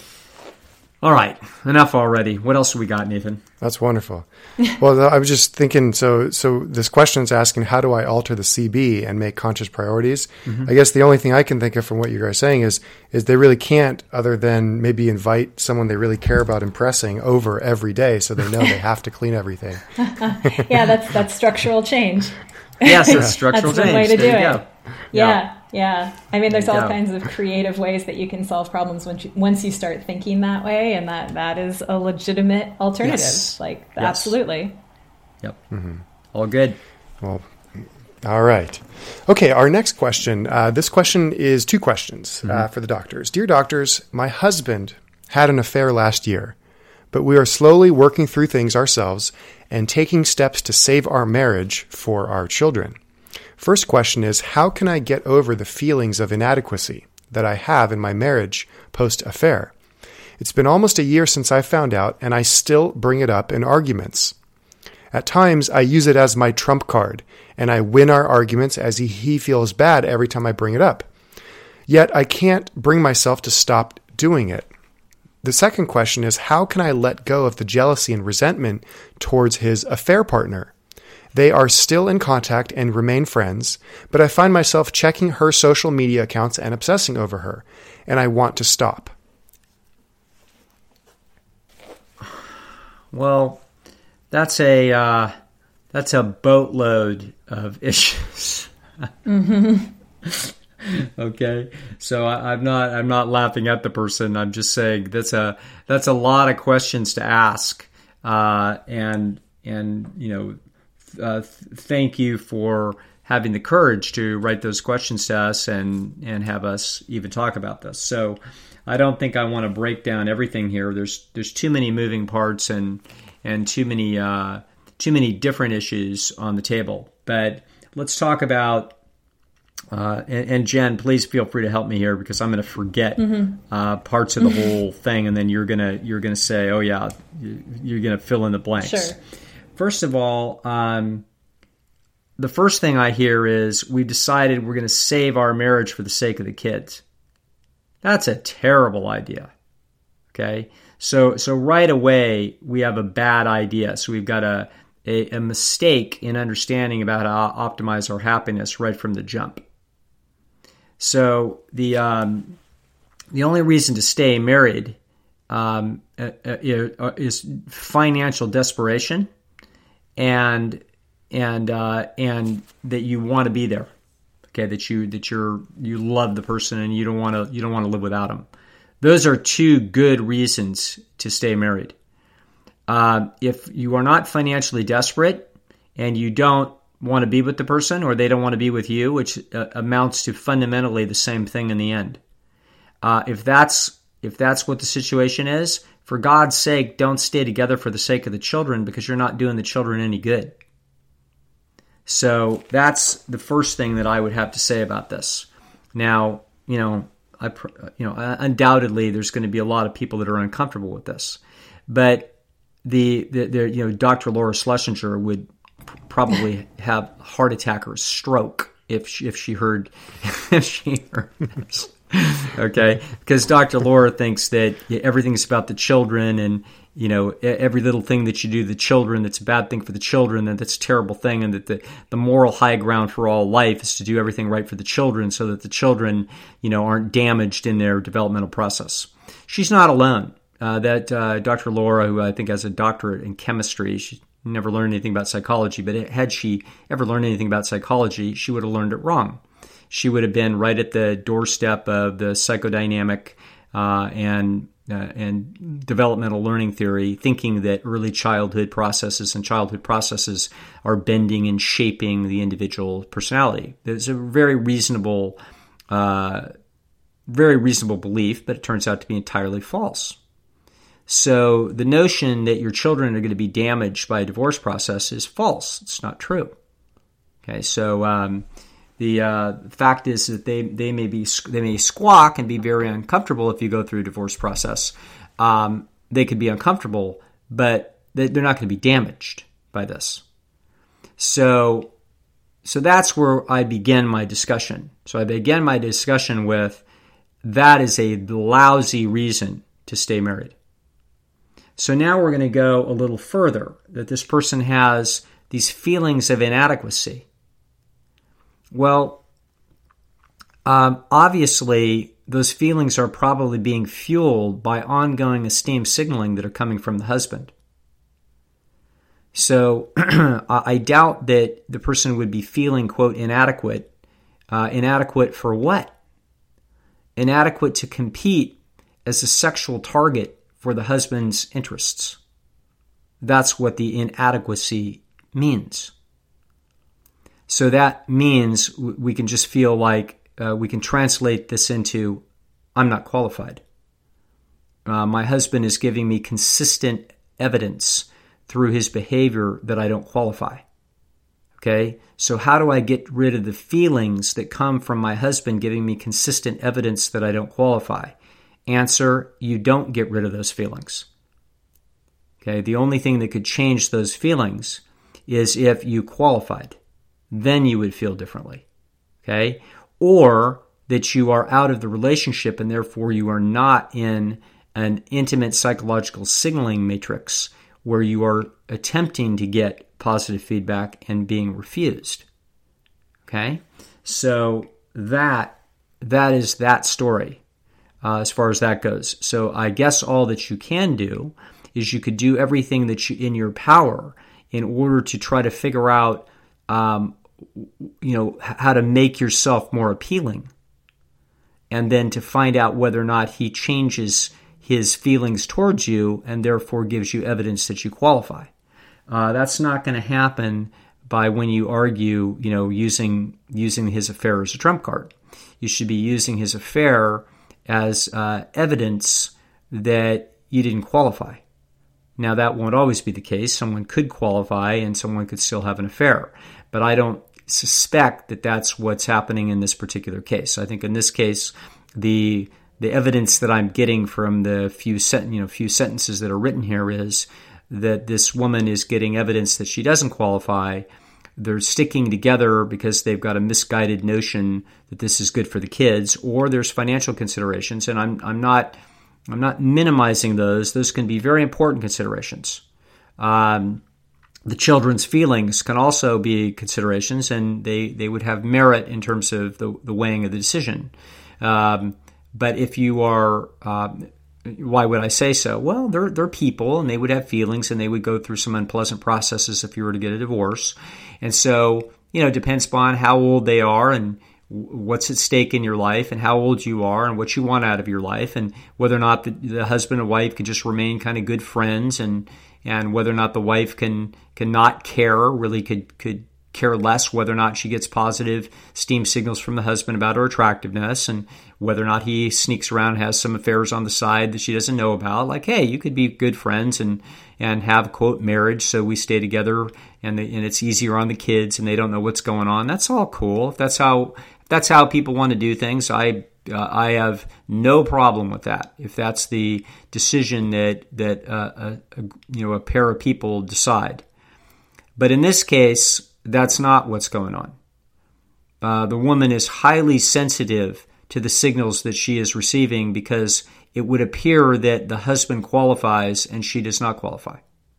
[SPEAKER 2] All right, enough already. What else have we got, Nathan?
[SPEAKER 1] That's wonderful. Well, I was just thinking, so so this question is asking, how do I alter the C B and make conscious priorities? Mm-hmm. I guess the only thing I can think of from what you guys are saying is is they really can't, other than maybe invite someone they really care about impressing over every day so they know they have to clean everything.
[SPEAKER 3] Yeah, that's that's structural change.
[SPEAKER 2] Yes, that's structural
[SPEAKER 3] that's
[SPEAKER 2] change.
[SPEAKER 3] One way to
[SPEAKER 2] there
[SPEAKER 3] do
[SPEAKER 2] you
[SPEAKER 3] it.
[SPEAKER 2] go.
[SPEAKER 3] Yeah,
[SPEAKER 2] yeah.
[SPEAKER 3] yeah. I mean, there's all
[SPEAKER 2] go.
[SPEAKER 3] kinds of creative ways that you can solve problems once you, once you start thinking that way, and that, that is a legitimate alternative.
[SPEAKER 2] Yes.
[SPEAKER 3] Like,
[SPEAKER 2] yes.
[SPEAKER 3] absolutely.
[SPEAKER 2] Yep. Mm-hmm. All good.
[SPEAKER 1] Well, all right. Okay, our next question. Uh, this question is two questions mm-hmm. uh, for the doctors. Dear doctors, my husband had an affair last year, but we are slowly working through things ourselves and taking steps to save our marriage for our children. First question is, how can I get over the feelings of inadequacy that I have in my marriage post-affair? It's been almost a year since I found out, and I still bring it up in arguments. At times, I use it as my trump card, and I win our arguments as he, he feels bad every time I bring it up. Yet, I can't bring myself to stop doing it. The second question is, how can I let go of the jealousy and resentment towards his affair partner? They are still in contact and remain friends, but I find myself checking her social media accounts and obsessing over her, and I want to stop.
[SPEAKER 2] Well, that's a uh, that's a boatload of issues. Mm-hmm. Okay, so I, I'm not I'm not laughing at the person. I'm just saying that's a that's a lot of questions to ask, uh, and and you know. Uh, th- thank you for having the courage to write those questions to us and, and have us even talk about this. So I don't think I want to break down everything here. There's there's too many moving parts and and too many uh, too many different issues on the table. But let's talk about uh, and, and Jen, please feel free to help me here because I'm going to forget mm-hmm. uh, parts of the whole thing, and then you're gonna you're gonna say, oh yeah, you're gonna fill in the blanks.
[SPEAKER 3] Sure.
[SPEAKER 2] First of all, um, the first thing I hear is we decided we're going to save our marriage for the sake of the kids. That's a terrible idea. Okay, so so right away we have a bad idea. So we've got a a, a mistake in understanding about how to optimize our happiness right from the jump. So the um, the only reason to stay married um, uh, uh, is financial desperation. And and uh, and that you want to be there, okay? That you that you're you love the person and you don't want to you don't want to live without them. Those are two good reasons to stay married. Uh, if you are not financially desperate and you don't want to be with the person or they don't want to be with you, which uh, amounts to fundamentally the same thing in the end. Uh, if that's if that's what the situation is. For God's sake, don't stay together for the sake of the children because you're not doing the children any good. So that's the first thing that I would have to say about this. Now, you know, I, you know, undoubtedly there's going to be a lot of people that are uncomfortable with this, but the, the, the you know, Doctor Laura Schlesinger would probably have a heart attack or a stroke if she, if she heard if she heard this. Okay, because Doctor Laura thinks that everything's about the children, and you know every little thing that you do to the children that's a bad thing for the children, and that's a terrible thing, and that the, the moral high ground for all life is to do everything right for the children, so that the children you know aren't damaged in their developmental process. She's not alone. Uh, that uh, Doctor Laura, who I think has a doctorate in chemistry, she never learned anything about psychology, but had she ever learned anything about psychology, she would have learned it wrong. She would have been right at the doorstep of the psychodynamic uh, and uh, and developmental learning theory, thinking that early childhood processes and childhood processes are bending and shaping the individual personality. It's a very reasonable, uh, very reasonable belief, but it turns out to be entirely false. So the notion that your children are going to be damaged by a divorce process is false. It's not true. Okay, so um, the uh, fact is that they they may be they may squawk and be very uncomfortable if you go through a divorce process. Um, they could be uncomfortable, but they, they're not going to be damaged by this. So, so that's where I begin my discussion. So I begin my discussion with that is a lousy reason to stay married. So now we're going to go a little further, that this person has these feelings of inadequacy. Well, um, obviously, those feelings are probably being fueled by ongoing esteem signaling that are coming from the husband. So I doubt that the person would be feeling, quote, inadequate. Uh, inadequate for what? Inadequate to compete as a sexual target for the husband's interests. That's what the inadequacy means. So that means we can just feel like uh, we can translate this into, I'm not qualified. Uh, my husband is giving me consistent evidence through his behavior that I don't qualify. Okay? So how do I get rid of the feelings that come from my husband giving me consistent evidence that I don't qualify? Answer, you don't get rid of those feelings. Okay? The only thing that could change those feelings is if you qualified. Then you would feel differently. Okay? Or that you are out of the relationship and therefore you are not in an intimate psychological signaling matrix where you are attempting to get positive feedback and being refused. Okay? So that that is that story uh, as far as that goes. So I guess all that you can do is you could do everything that you in your power in order to try to figure out um, you know, how to make yourself more appealing, and then to find out whether or not he changes his feelings towards you and therefore gives you evidence that you qualify. Uh, that's not going to happen by when you argue, you know, using using his affair as a trump card. You should be using his affair as uh, evidence that you didn't qualify. Now, that won't always be the case. Someone could qualify and someone could still have an affair. But I don't suspect that that's what's happening in this particular case. I think in this case, the the evidence that I'm getting from the few sent, you know few sentences that are written here is that this woman is getting evidence that she doesn't qualify. They're sticking together because they've got a misguided notion that this is good for the kids, or there's financial considerations. And I'm I'm not I'm not minimizing those. Those can be very important considerations. Um, The children's feelings can also be considerations, and they, they would have merit in terms of the, the weighing of the decision. Um, but if you are, um, why would I say so? Well, they're they're people, and they would have feelings, and they would go through some unpleasant processes if you were to get a divorce. And so, you know, it depends upon how old they are and what's at stake in your life and how old you are and what you want out of your life, and whether or not the, the husband and wife can just remain kind of good friends, and and whether or not the wife can can not care, really could could care less whether or not she gets positive steam signals from the husband about her attractiveness, and whether or not he sneaks around and has some affairs on the side that she doesn't know about. Like, hey, you could be good friends and and have, quote, marriage, so we stay together, and the, and it's easier on the kids, and they don't know what's going on. That's all cool. If that's how if that's how people want to do things, I uh, I have no problem with that. If that's the decision that that uh, a, a, you know a pair of people decide. But in this case, that's not what's going on. Uh, the woman is highly sensitive to the signals that she is receiving because it would appear that the husband qualifies and she does not qualify.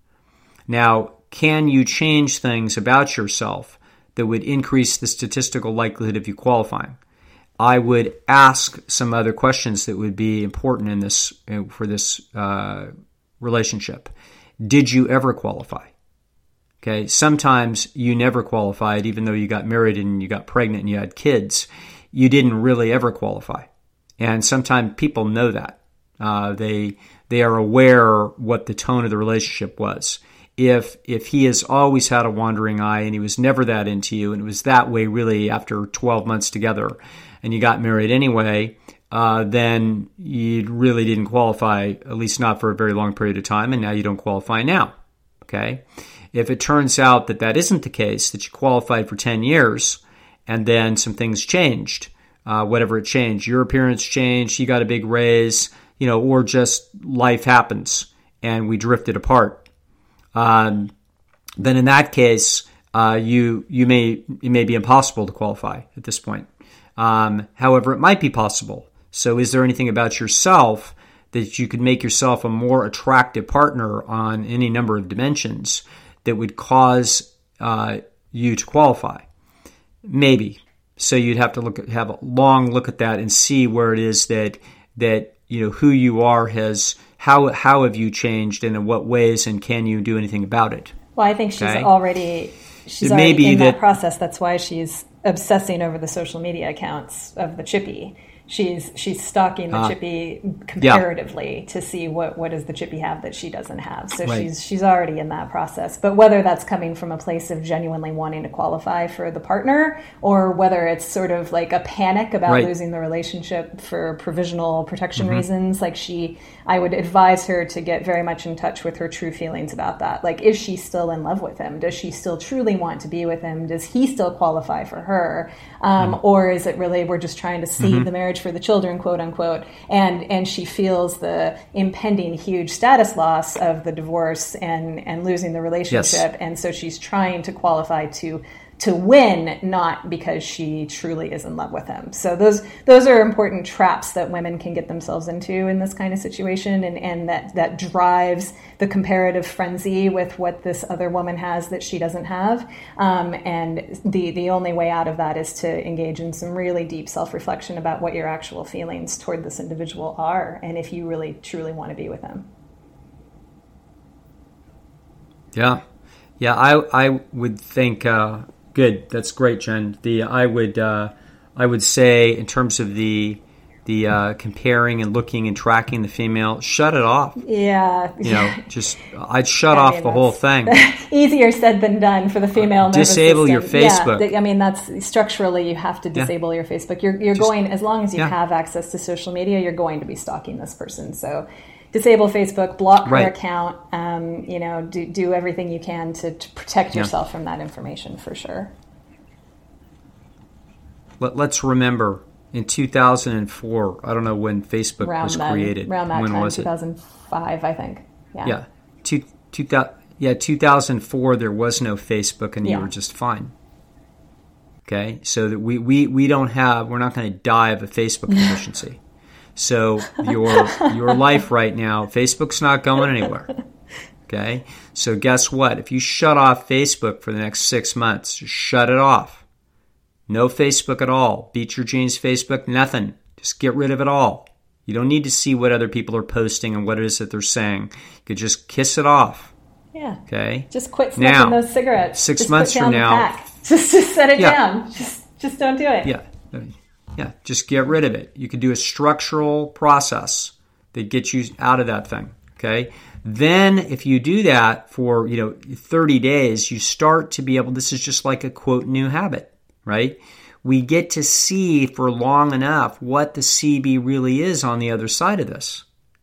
[SPEAKER 2] Now, can you change things about yourself that would increase the statistical likelihood of you qualifying? I would ask some other questions that would be important in this for this uh, relationship. Did you ever qualify? Okay, sometimes you never qualified, even though you got married and you got pregnant and you had kids. You didn't really ever qualify. And sometimes people know that. Uh, they they are aware what the tone of the relationship was. If if he has always had a wandering eye and he was never that into you, and it was that way really after twelve months together, and you got married anyway, uh, then you really didn't qualify, at least not for a very long period of time, and now you don't qualify now. Okay? If it turns out that that isn't the case, that you qualified for ten years, and then some things changed, uh, whatever it changed, your appearance changed, you got a big raise, you know, or just life happens and we drifted apart, um, then in that case, uh, you you may it may be impossible to qualify at this point. Um, however, it might be possible. So, is there anything about yourself that you could make yourself a more attractive partner on any number of dimensions that would cause uh, you to qualify? Maybe. So you'd have to look at, have a long look at that and see where it is that that you know who you are has how how have you changed and in what ways, and can you do anything about it?
[SPEAKER 3] Well, I think she's
[SPEAKER 2] okay?
[SPEAKER 3] already she's
[SPEAKER 2] it
[SPEAKER 3] already
[SPEAKER 2] may be
[SPEAKER 3] in
[SPEAKER 2] that,
[SPEAKER 3] that process. That's why she's obsessing over the social media accounts of the Chippy. She's she's stalking the uh, Chippy comparatively yeah. to see what, what does the Chippy have that she doesn't have. So right. she's she's already in that process. But whether that's coming from a place of genuinely wanting to qualify for the partner, or whether it's sort of like a panic about right. losing the relationship for provisional protection mm-hmm. reasons, like she, I would advise her to get very much in touch with her true feelings about that. Like, is she still in love with him? Does she still truly want to be with him? Does he still qualify for her? Um, mm-hmm. Or is it really we're just trying to save mm-hmm. the marriage for the children, quote unquote, and and she feels the impending huge status loss of the divorce and and losing the relationship, yes. and so she's trying to qualify to to win, not because she truly is in love with him. So those those are important traps that women can get themselves into in this kind of situation, and, and that, that drives the comparative frenzy with what this other woman has that she doesn't have. Um, and the, the only way out of that is to engage in some really deep self-reflection about what your actual feelings toward this individual are, and if you really truly want to be with him.
[SPEAKER 2] Yeah. Yeah, I I would think... Uh... Good. That's great, Jen. The I would uh, I would say in terms of the the uh, comparing and looking and tracking the female, shut it off.
[SPEAKER 3] Yeah.
[SPEAKER 2] You know, just I'd shut I off mean, the whole thing.
[SPEAKER 3] Easier said than done for the female nervous
[SPEAKER 2] disable
[SPEAKER 3] system.
[SPEAKER 2] your Facebook.
[SPEAKER 3] Yeah, I mean, that's structurally you have to disable yeah. your Facebook. You're you're just, going as long as you yeah. have access to social media, you're going to be stalking this person. So disable Facebook, block her right. account, um, you know, do, do everything you can to, to protect yourself yeah. from that information for sure.
[SPEAKER 2] Let, let's remember, in two thousand four, I don't know when Facebook
[SPEAKER 3] around
[SPEAKER 2] was
[SPEAKER 3] then,
[SPEAKER 2] created.
[SPEAKER 3] Around that
[SPEAKER 2] when
[SPEAKER 3] time,
[SPEAKER 2] was
[SPEAKER 3] two thousand five, it? I think. Yeah.
[SPEAKER 2] Yeah. Two, two, yeah, two thousand four, there was no Facebook, and
[SPEAKER 3] yeah.
[SPEAKER 2] you were just fine. Okay? So that we, we, we don't have, we're not going to die of a Facebook deficiency. So your your life right now, Facebook's not going anywhere. Okay? So guess what? If you shut off Facebook for the next six months, just shut it off. No Facebook at all. Beat Your Genes Facebook, nothing. Just get rid of it all. You don't need to see what other people are posting and what it is that they're saying. You could just kiss it off.
[SPEAKER 3] Yeah.
[SPEAKER 2] Okay?
[SPEAKER 3] Just quit smoking
[SPEAKER 2] now,
[SPEAKER 3] those cigarettes.
[SPEAKER 2] Six
[SPEAKER 3] just
[SPEAKER 2] months
[SPEAKER 3] put
[SPEAKER 2] from
[SPEAKER 3] down
[SPEAKER 2] now.
[SPEAKER 3] The pack. Just, just set it
[SPEAKER 2] yeah.
[SPEAKER 3] down. Just just don't do it.
[SPEAKER 2] Yeah. Yeah, just get rid of it. You could do a structural process that gets you out of that thing, okay? Then if you do that for, you know, thirty days, you start to be able, this is just like a, quote, new habit, right? We get to see for long enough what the C B really is on the other side of this.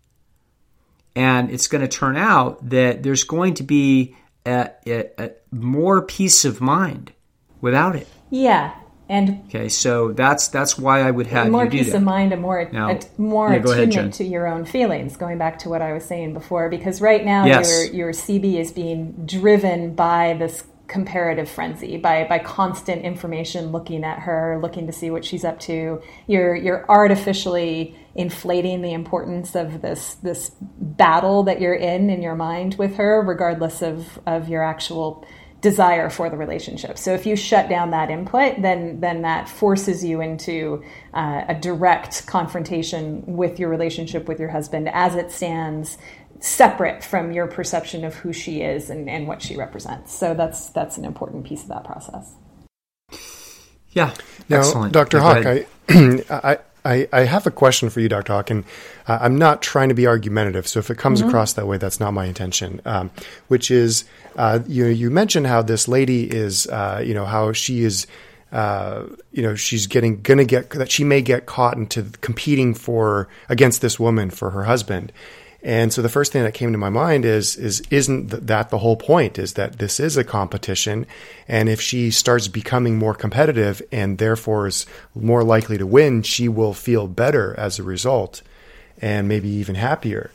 [SPEAKER 2] And it's going to turn out that there's going to be a, a, a more peace of mind without it.
[SPEAKER 3] Yeah. And
[SPEAKER 2] okay, so that's that's why I would have
[SPEAKER 3] more
[SPEAKER 2] you do
[SPEAKER 3] peace
[SPEAKER 2] that.
[SPEAKER 3] of mind and more
[SPEAKER 2] now,
[SPEAKER 3] a, more
[SPEAKER 2] yeah,
[SPEAKER 3] attunement
[SPEAKER 2] ahead,
[SPEAKER 3] to your own feelings. Going back to what I was saying before, because right now
[SPEAKER 2] yes.
[SPEAKER 3] your your C B is being driven by this comparative frenzy, by by constant information, looking at her, looking to see what she's up to. You're you're artificially inflating the importance of this this battle that you're in in your mind with her, regardless of of your actual desire for the relationship. So if you shut down that input, then then that forces you into uh, a direct confrontation with your relationship with your husband as it stands, separate from your perception of who she is and, and what she represents. So that's that's an important piece of that process.
[SPEAKER 2] Yeah,
[SPEAKER 1] now,
[SPEAKER 2] excellent.
[SPEAKER 1] Doctor
[SPEAKER 2] Go
[SPEAKER 1] Hawk, I, I I, I have a question for you, Doctor Hawk, and uh, I'm not trying to be argumentative, so if it comes mm-hmm. across that way, that's not my intention, um, which is, uh, you you mentioned how this lady is, uh, you know, how she is, uh, you know, she's getting, gonna get, that she may get caught into competing for, against this woman for her husband. And so the first thing that came to my mind is, is, isn't that the whole point, is that this is a competition. And if she starts becoming more competitive and therefore is more likely to win, she will feel better as a result and maybe even happier.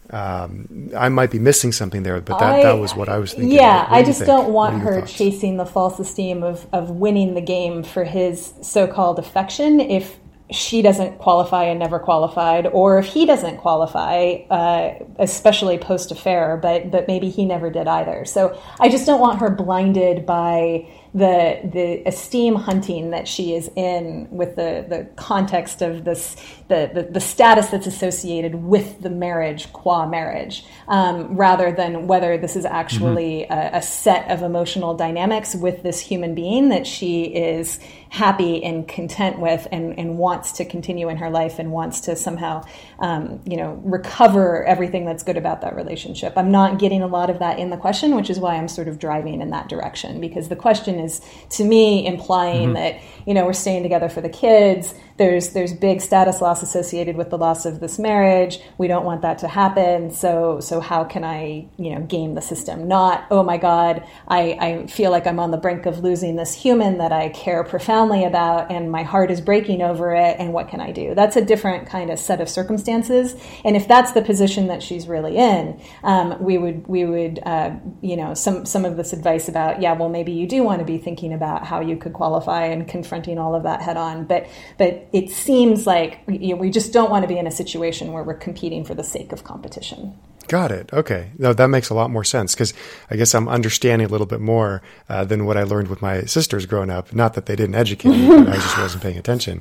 [SPEAKER 1] Um, I might be missing something there, but that, I, that was what I was thinking.
[SPEAKER 3] Yeah, I just don't want her thoughts? chasing the false esteem of, of winning the game for his so-called affection if she doesn't qualify and never qualified, or if he doesn't qualify, uh, especially post-affair, but but maybe he never did either. So I just don't want her blinded by the the esteem hunting that she is in with the, the context of this, the, the, the status that's associated with the marriage, qua marriage, um, rather than whether this is actually mm-hmm. a, a set of emotional dynamics with this human being that she is happy and content with and, and wants to continue in her life and wants to somehow, um, you know, recover everything that's good about that relationship. I'm not getting a lot of that in the question, which is why I'm sort of driving in that direction, because the question is, to me, implying mm-hmm. that, you know, we're staying together for the kids. There's there's big status loss associated with the loss of this marriage. We don't want that to happen. So so how can I, you know, game the system? Not, oh my God, I, I feel like I'm on the brink of losing this human that I care profoundly about and my heart is breaking over it, and what can I do? That's a different kind of set of circumstances. And if that's the position that she's really in, um, we would we would uh, you know, some some of this advice about, yeah, well, maybe you do want to be thinking about how you could qualify and confronting all of that head on. But but it seems like, you know, we just don't want to be in a situation where we're competing for the sake of competition.
[SPEAKER 1] Got it. Okay. No, that makes a lot more sense, because I guess I'm understanding a little bit more uh, than what I learned with my sisters growing up. Not that they didn't educate me, but I just wasn't paying attention.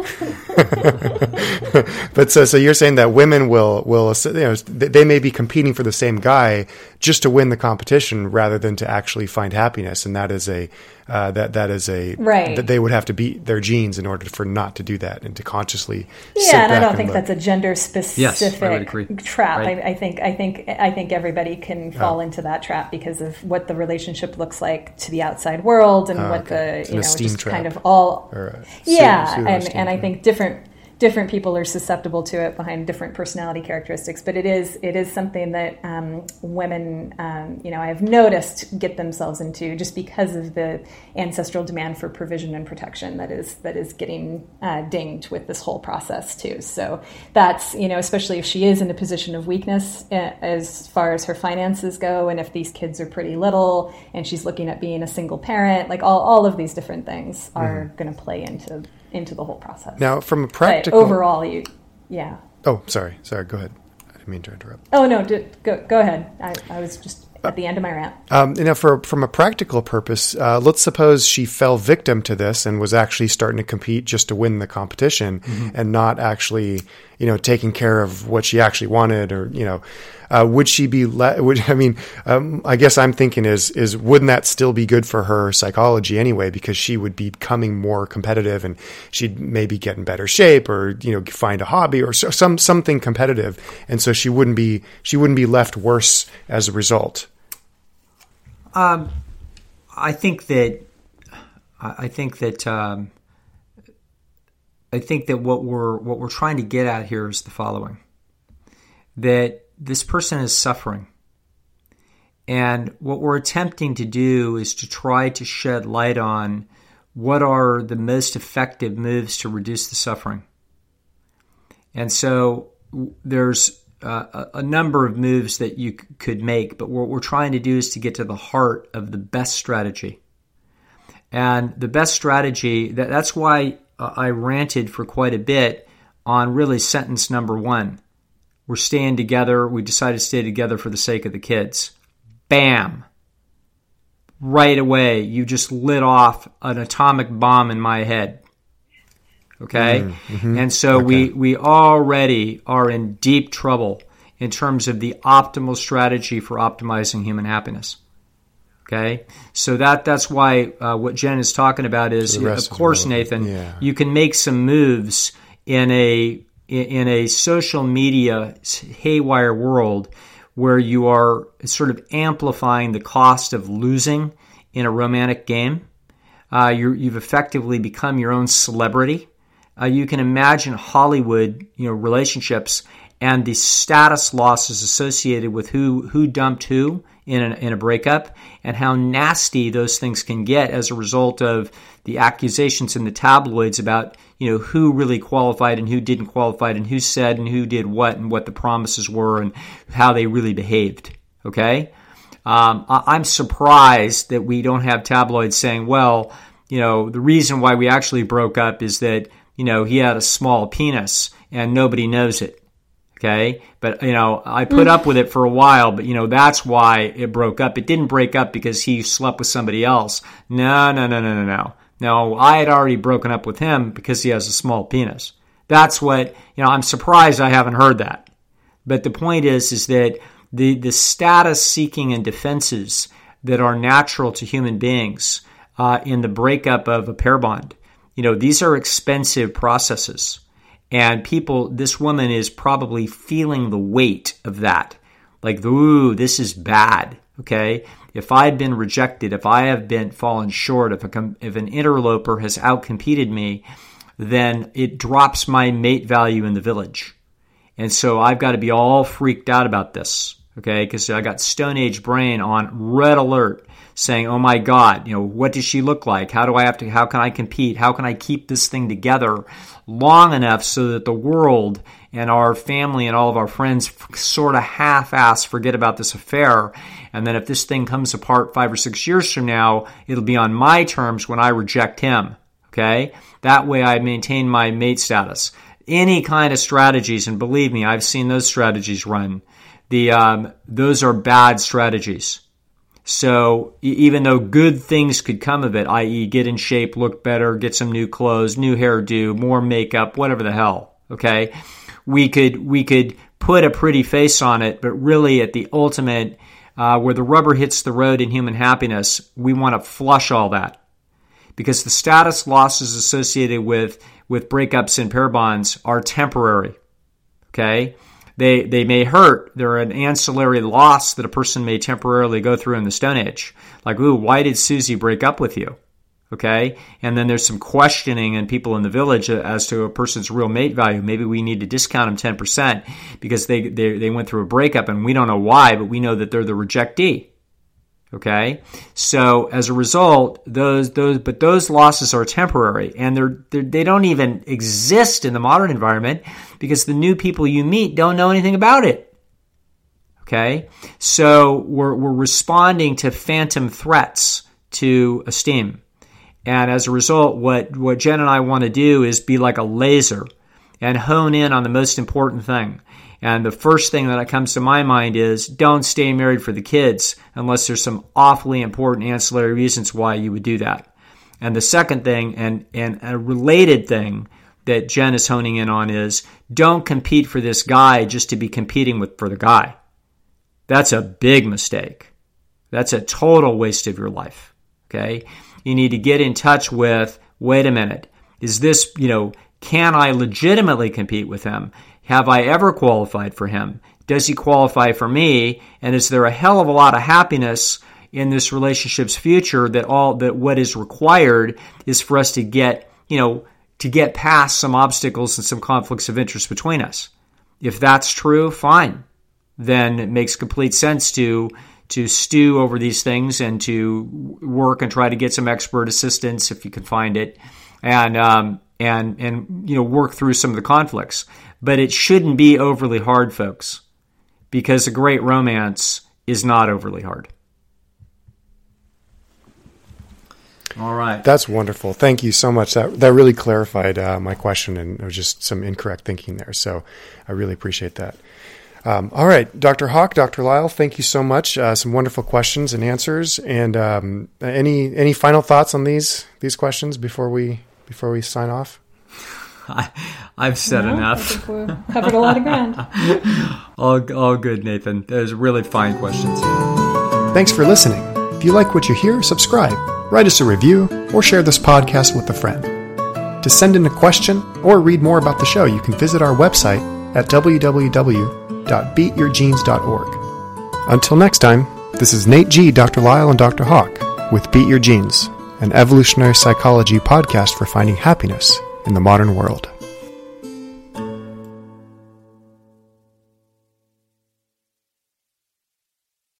[SPEAKER 1] But so, so you're saying that women will, will, you know, they may be competing for the same guy just to win the competition rather than to actually find happiness. And that is a, uh, that, that is a,
[SPEAKER 3] right.
[SPEAKER 1] that they would have to beat their genes in order for not to do that and to consciously
[SPEAKER 3] yeah,
[SPEAKER 1] sit
[SPEAKER 3] and
[SPEAKER 1] back
[SPEAKER 3] I don't
[SPEAKER 1] and
[SPEAKER 3] think
[SPEAKER 1] look.
[SPEAKER 3] that's a gender specific
[SPEAKER 2] yes, I would agree.
[SPEAKER 3] trap.
[SPEAKER 2] Right.
[SPEAKER 3] I, I think, I think, I think everybody can fall oh. into that trap because of what the relationship looks like to the outside world and
[SPEAKER 1] oh,
[SPEAKER 3] what
[SPEAKER 1] okay.
[SPEAKER 3] the, you know, just
[SPEAKER 1] trap.
[SPEAKER 3] kind of all,
[SPEAKER 1] or
[SPEAKER 3] yeah.
[SPEAKER 1] pseudo, pseudo
[SPEAKER 3] and, and I think different, different people are susceptible to it behind different personality characteristics, but it is it is something that um, women, um, you know, I've noticed get themselves into just because of the ancestral demand for provision and protection that is that is getting uh, dinged with this whole process too. So that's, you know, especially if she is in a position of weakness as far as her finances go, and if these kids are pretty little, and she's looking at being a single parent, like all all of these different things are mm-hmm. going to play into. into the whole process.
[SPEAKER 1] Now, from a practical...
[SPEAKER 3] But overall, you, yeah.
[SPEAKER 1] Oh, sorry. Sorry, go ahead. I didn't mean to interrupt.
[SPEAKER 3] Oh, no, do, go go ahead. I, I was just at the end of my rant.
[SPEAKER 1] Um, you know, for, from a practical purpose, uh, let's suppose she fell victim to this and was actually starting to compete just to win the competition mm-hmm. and not actually, you know, taking care of what she actually wanted, or, you know, uh, would she be, le- would, I mean, um, I guess I'm thinking is, is wouldn't that still be good for her psychology anyway, because she would be becoming more competitive and she'd maybe get in better shape, or, you know, find a hobby or so, some, something competitive. And so she wouldn't be, she wouldn't be left worse as a result.
[SPEAKER 2] Um, I think that, I think that, um, I think that what we're, what we're trying to get at here is the following, that this person is suffering. And what we're attempting to do is to try to shed light on what are the most effective moves to reduce the suffering. And so there's uh, a number of moves that you c- could make, but what we're trying to do is to get to the heart of the best strategy. And the best strategy, that, that's why uh, I ranted for quite a bit on really sentence number one. We're staying together. We decided to stay together for the sake of the kids. Bam. Right away, you just lit off an atomic bomb in my head. Okay? Mm-hmm. And so okay. we, we already are in deep trouble in terms of the optimal strategy for optimizing human happiness. Okay? So that that's why uh, what Jen is talking about is, of course, Nathan, yeah. you can make some moves in a in a social media haywire world where you are sort of amplifying the cost of losing in a romantic game. Uh, you're, you've effectively become your own celebrity. Uh, you can imagine Hollywood, you know, relationships and the status losses associated with who who dumped who in a, in a breakup, and how nasty those things can get as a result of the accusations in the tabloids about, you know, who really qualified and who didn't qualify and who said and who did what and what the promises were and how they really behaved. Okay? Um, I, I'm surprised that we don't have tabloids saying, well, you know, the reason why we actually broke up is that, you know, he had a small penis and nobody knows it. Okay. But, you know, I put up with it for a while, but, you know, that's why it broke up. It didn't break up because he slept with somebody else. No, no, no, no, no, no. No, I had already broken up with him because he has a small penis. That's what, you know, I'm surprised I haven't heard that. But the point is, is that the, the status seeking and defenses that are natural to human beings uh, in the breakup of a pair bond, you know, these are expensive processes. And people, this woman is probably feeling the weight of that. Like, ooh, this is bad, okay? If I've been rejected, if I have been fallen short, if, a, if an interloper has outcompeted me, then it drops my mate value in the village. And so I've got to be all freaked out about this, okay? Because I got Stone Age brain on red alert saying, oh my God, you know, what does she look like? How do I have to, how can I compete? How can I keep this thing together long enough so that the world and our family and all of our friends sort of half-ass forget about this affair? And then if this thing comes apart five or six years from now, it'll be on my terms when I reject him, okay? That way I maintain my mate status. Any kind of strategies, and believe me, I've seen those strategies run. The um, those are bad strategies. So even though good things could come of it, that is get in shape, look better, get some new clothes, new hairdo, more makeup, whatever the hell, okay? We could we could put a pretty face on it, but really at the ultimate, uh, where the rubber hits the road in human happiness, we want to flush all that. Because the status losses associated with, with breakups and pair bonds are temporary, okay? They they may hurt. They're an ancillary loss that a person may temporarily go through in the Stone Age. Like, ooh, why did Susie break up with you? Okay? And then there's some questioning in people in the village as to a person's real mate value. Maybe we need to discount them ten percent because they, they, they went through a breakup and we don't know why, but we know that they're the rejectee. Okay? So as a result, those those but those losses are temporary, and they're, they're they don't even exist in the modern environment because the new people you meet don't know anything about it. Okay? So we're we're responding to phantom threats to esteem. And as a result, what, what Jen and I want to do is be like a laser and hone in on the most important thing. And the first thing that comes to my mind is don't stay married for the kids unless there's some awfully important ancillary reasons why you would do that. And the second thing, and, and a related thing that Jen is honing in on, is don't compete for this guy just to be competing with for the guy. That's a big mistake. That's a total waste of your life. Okay? You need to get in touch with, wait a minute, is this, you know, can I legitimately compete with him? Have I ever qualified for him? Does he qualify for me? And is there a hell of a lot of happiness in this relationship's future that all that what is required is for us to get, you know, to get past some obstacles and some conflicts of interest between us? If that's true, fine. Then it makes complete sense to to stew over these things and to work and try to get some expert assistance if you can find it, and um, and and you know work through some of the conflicts. But it shouldn't be overly hard, folks, because a great romance is not overly hard. All right.
[SPEAKER 1] That's wonderful. Thank you so much. That that really clarified uh, my question, and there was just some incorrect thinking there. So I really appreciate that. Um, all right, Doctor Hawk, Doctor Lisle, thank you so much. Uh, some wonderful questions and answers. And um, any any final thoughts on these these questions before we before we sign off?
[SPEAKER 2] I, I've said no, enough.
[SPEAKER 3] I think we've covered a lot of ground.
[SPEAKER 2] all, all good, Nathan. Those are really fine questions.
[SPEAKER 1] Thanks for listening. If you like what you hear, subscribe, write us a review, or share this podcast with a friend. To send in a question or read more about the show, you can visit our website at w w w dot beat your genes dot org. Until next time, this is Nate G., Doctor Lyle, and Doctor Hawk with Beat Your Genes, an evolutionary psychology podcast for finding happiness in the modern world.